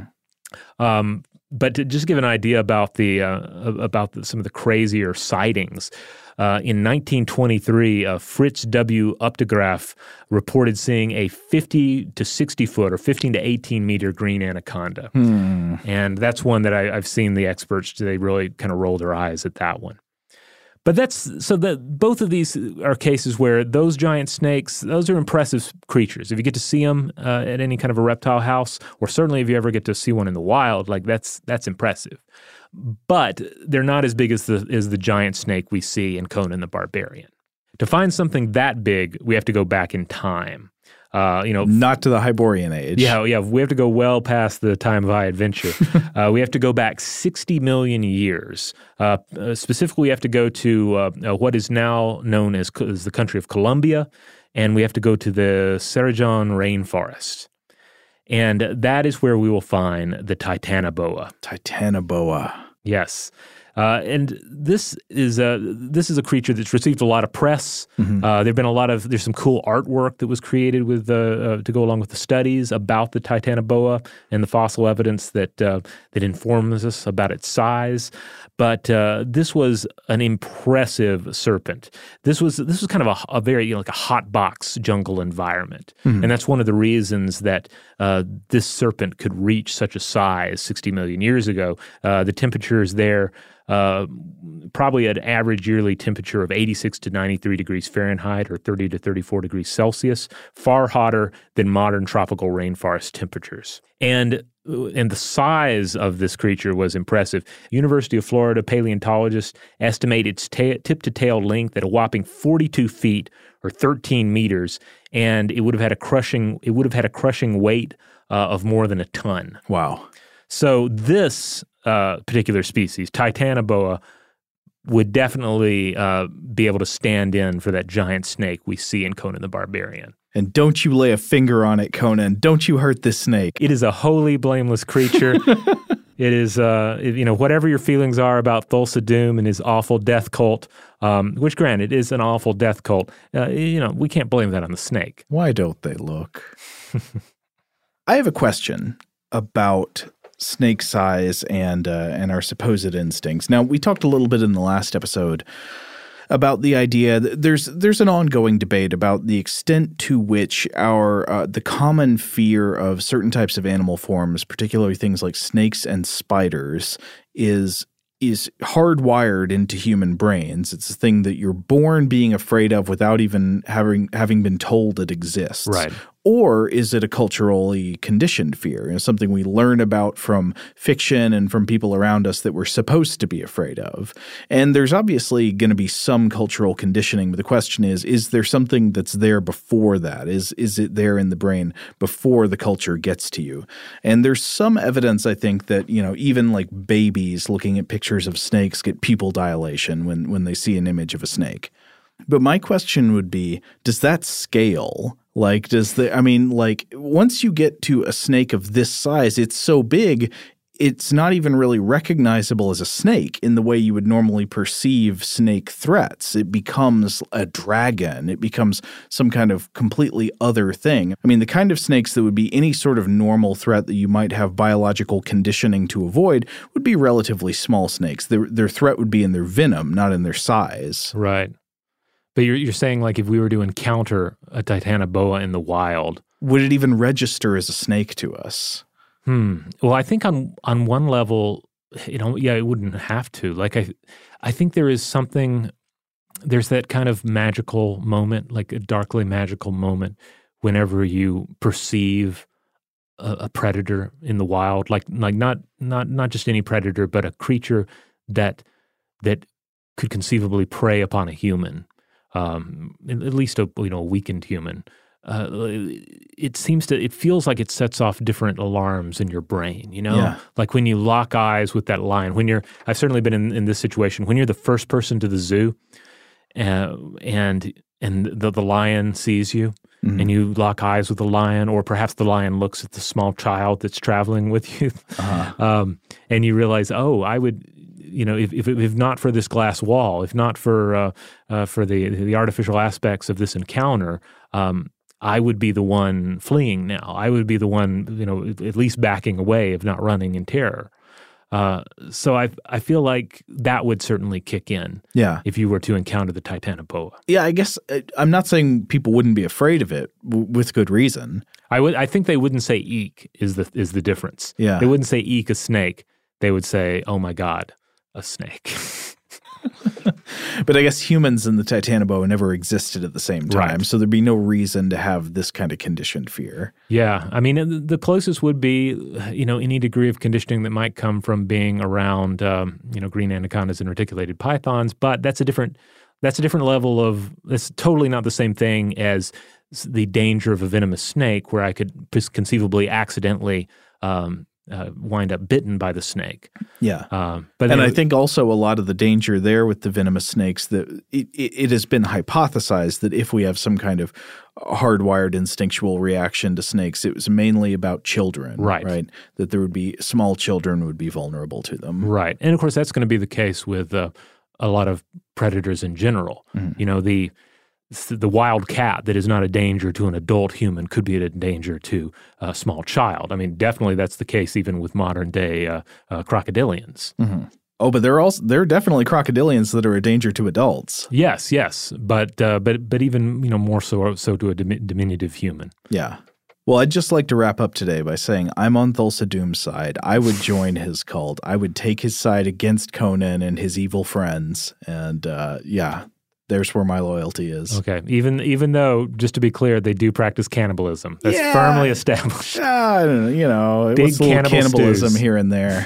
But to just give an idea about some of the crazier sightings, in 1923, Fritz W. Updegraff reported seeing a 50 to 60 foot or 15 to 18 meter green anaconda. And that's one that I've seen the experts, they really kind of roll their eyes at that one. But both of these are cases where those giant snakes, those are impressive creatures. If you get to see them at any kind of a reptile house, or certainly if you ever get to see one in the wild, like that's impressive. But they're not as big as the giant snake we see in Conan the Barbarian. To find something that big, we have to go back in time. Not to the Hyborian age. Yeah. We have to go well past the time of high adventure. We have to go back 60 million years. Specifically, we have to go to what is now known as the country of Colombia, and we have to go to the Cerrejón rainforest. And that is where we will find the Titanoboa. Titanoboa. Yes. And this is a creature that's received a lot of press. There's some cool artwork that was created with to go along with the studies about the Titanoboa and the fossil evidence that informs us about its size. But this was an impressive serpent. This was kind of a very like a hot box jungle environment, and that's one of the reasons that this serpent could reach such a size 60 million years ago. The temperatures there probably an average yearly temperature of 86 to 93 degrees Fahrenheit or 30 to 34 degrees Celsius, far hotter than modern tropical rainforest temperatures. And the size of this creature was impressive. University of Florida paleontologists estimate its tip-to-tail length at a whopping 42 feet or 13 meters, and it would have had a crushing weight of more than a ton. Wow! So this particular species, Titanoboa, would definitely be able to stand in for that giant snake we see in Conan the Barbarian. And don't you lay a finger on it, Conan. Don't you hurt this snake. It is a wholly blameless creature. It is, whatever your feelings are about Thulsa Doom and his awful death cult, which granted is an awful death cult, we can't blame that on the snake. Why don't they look? I have a question about snake size and our supposed instincts. Now, we talked a little bit in the last episode about the idea that there's an ongoing debate about the extent to which the common fear of certain types of animal forms, particularly things like snakes and spiders, is hardwired into human brains. It's a thing that you're born being afraid of without even having been told it exists. Right. Or is it a culturally conditioned fear? Something we learn about from fiction and from people around us that we're supposed to be afraid of. And there's obviously going to be some cultural conditioning, but the question is there something that's there before that? Is it there in the brain before the culture gets to you? And there's some evidence, I think, that, even like babies looking at pictures of snakes get pupil dilation when they see an image of a snake. But my question would be, does that scale? Once you get to a snake of this size, it's so big, it's not even really recognizable as a snake in the way you would normally perceive snake threats. It becomes a dragon. It becomes some kind of completely other thing. I mean, the kind of snakes that would be any sort of normal threat that you might have biological conditioning to avoid would be relatively small snakes. Their threat would be in their venom, not in their size. Right. But you're saying, like, if we were to encounter a Titanoboa in the wild, would it even register as a snake to us? Well, I think on one level, it wouldn't have to. Like, I think there is something. There's that kind of magical moment, like a darkly magical moment, whenever you perceive a predator in the wild, like not just any predator, but a creature that could conceivably prey upon a human. At least a weakened human. It feels like it sets off different alarms in your brain, Yeah. Like when you lock eyes with that lion. I've certainly been in this situation, when you're the first person to the zoo and the lion sees you, mm-hmm. and you lock eyes with the lion, or perhaps the lion looks at the small child that's traveling with you, and you realize, I would, if not for this glass wall, if not for the artificial aspects of this encounter, I would be the one fleeing now. I would be the one, at least backing away, if not running in terror. So I feel like that would certainly kick in. Yeah. If you were to encounter the Titanoboa. Yeah, I guess I'm not saying people wouldn't be afraid of it with good reason. I think they wouldn't say eek is the difference. Yeah. They wouldn't say eek a snake. They would say, oh my God, a snake. But I guess humans and the Titanoboa never existed at the same time, right. So there'd be no reason to have this kind of conditioned fear. Yeah. I mean, the closest would be, any degree of conditioning that might come from being around, green anacondas and reticulated pythons, but that's a different level of – it's totally not the same thing as the danger of a venomous snake, where I could conceivably accidentally wind up bitten by the snake. Yeah. But I think also a lot of the danger there with the venomous snakes, that it has been hypothesized that if we have some kind of hardwired instinctual reaction to snakes, it was mainly about children. Right. That there would be – small children would be vulnerable to them. Right. And, of course, that's going to be the case with a lot of predators in general. Mm-hmm. The wild cat that is not a danger to an adult human could be a danger to a small child. I mean, definitely that's the case even with modern day crocodilians. Mm-hmm. Oh, but there are definitely crocodilians that are a danger to adults. Yes, but even more so to a diminutive human. Yeah. Well, I'd just like to wrap up today by saying I'm on Thulsa Doom's side. I would join his cult. I would take his side against Conan and his evil friends. And there's where my loyalty is. Okay. Even though, just to be clear, they do practice cannibalism. That's firmly established. I don't know, Big what's a little cannibalism stews. here and there.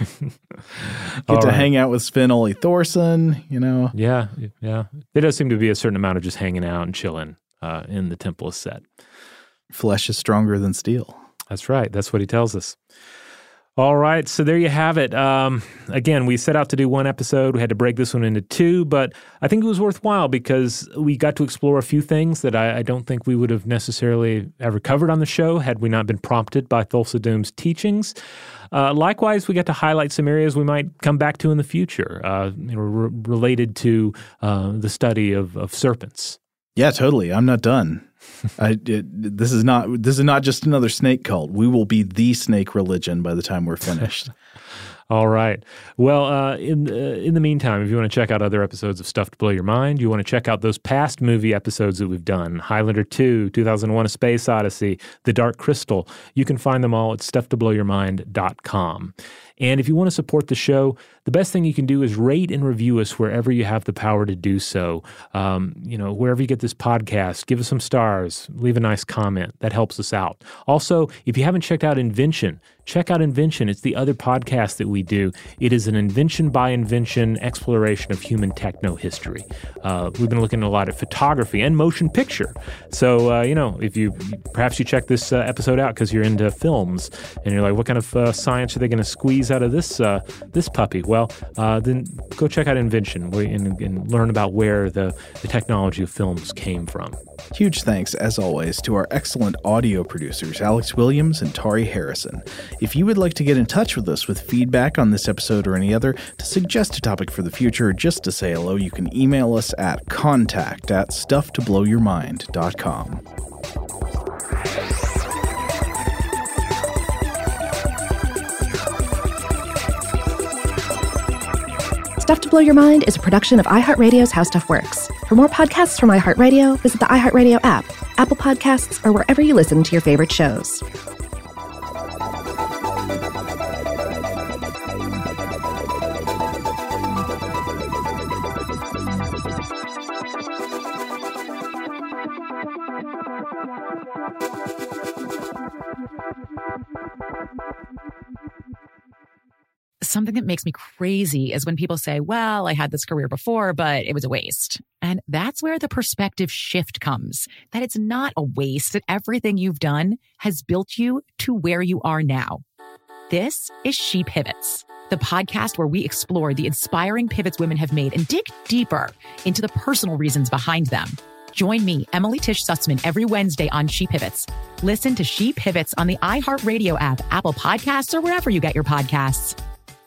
Get to hang out with Sven-Ole Thorson, Yeah. There does seem to be a certain amount of just hanging out and chilling in the Temple of Set. Flesh is stronger than steel. That's right. That's what he tells us. All right, so there you have it. Again, we set out to do one episode. We had to break this one into two, but I think it was worthwhile because we got to explore a few things that I don't think we would have necessarily ever covered on the show had we not been prompted by Thulsa Doom's teachings. Likewise, we got to highlight some areas we might come back to in the future, related to the study of serpents. Yeah, totally. I'm not done. This is not just another snake cult. We will be the snake religion by the time we're finished. All right. Well, in the meantime, if you want to check out other episodes of Stuff to Blow Your Mind, you want to check out those past movie episodes that we've done, Highlander 2, 2001: A Space Odyssey, The Dark Crystal. You can find them all at stufftoblowyourmind.com. And if you want to support the show, the best thing you can do is rate and review us wherever you have the power to do so. Wherever you get this podcast, give us some stars, leave a nice comment. That helps us out. Also, if you haven't checked out Invention, check out Invention. It's the other podcast that we do. It is an invention by invention exploration of human techno-history. We've been looking a lot at photography and motion picture. So, if you check this episode out because you're into films and you're like, what kind of science are they going to squeeze out of this puppy? Well, then go check out Invention and learn about where the technology of films came from. Huge thanks, as always, to our excellent audio producers, Alex Williams and Tari Harrison. If you would like to get in touch with us with feedback on this episode or any other, to suggest a topic for the future, or just to say hello, you can email us at contact@stufftoblowyourmind.com. Stuff to Blow Your Mind is a production of iHeartRadio's How Stuff Works. For more podcasts from iHeartRadio, visit the iHeartRadio app, Apple Podcasts, or wherever you listen to your favorite shows. Something that makes me crazy is when people say, well, I had this career before, but it was a waste. And that's where the perspective shift comes, that it's not a waste, that everything you've done has built you to where you are now. This is She Pivots, the podcast where we explore the inspiring pivots women have made and dig deeper into the personal reasons behind them. Join me, Emily Tish Sussman, every Wednesday on She Pivots. Listen to She Pivots on the iHeartRadio app, Apple Podcasts, or wherever you get your podcasts.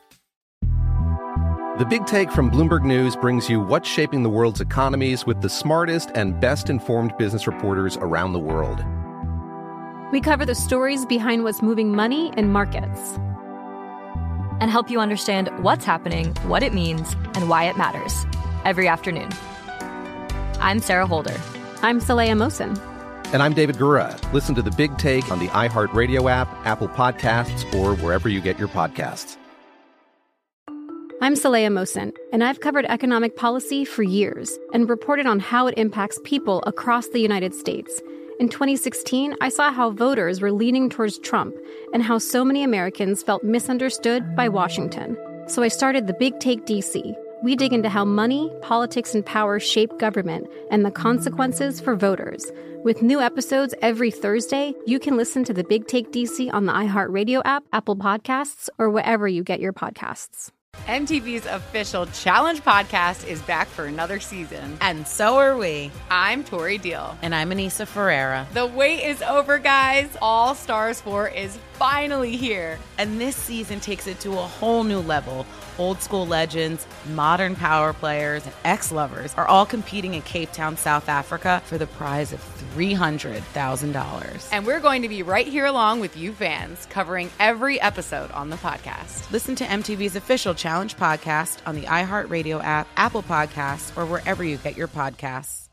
The Big Take from Bloomberg News brings you what's shaping the world's economies with the smartest and best-informed business reporters around the world. We cover the stories behind what's moving money and markets, and help you understand what's happening, what it means, and why it matters every afternoon. I'm Sarah Holder. I'm Saleha Mohsin. And I'm David Gura. Listen to The Big Take on the iHeartRadio app, Apple Podcasts, or wherever you get your podcasts. I'm Saleha Mohsin, and I've covered economic policy for years and reported on how it impacts people across the United States. In 2016, I saw how voters were leaning towards Trump and how so many Americans felt misunderstood by Washington. So I started The Big Take DC. We dig into how money, politics, and power shape government and the consequences for voters. With new episodes every Thursday, you can listen to The Big Take DC on the iHeartRadio app, Apple Podcasts, or wherever you get your podcasts. MTV's official Challenge podcast is back for another season. And so are we. I'm Tori Deal. And I'm Anissa Ferreira. The wait is over, guys. All Stars 4 is finally here. And this season takes it to a whole new level. Old school legends, modern power players, and ex-lovers are all competing in Cape Town, South Africa for the prize of $300,000. And we're going to be right here along with you fans, covering every episode on the podcast. Listen to MTV's official Challenge podcast on the iHeartRadio app, Apple Podcasts, or wherever you get your podcasts.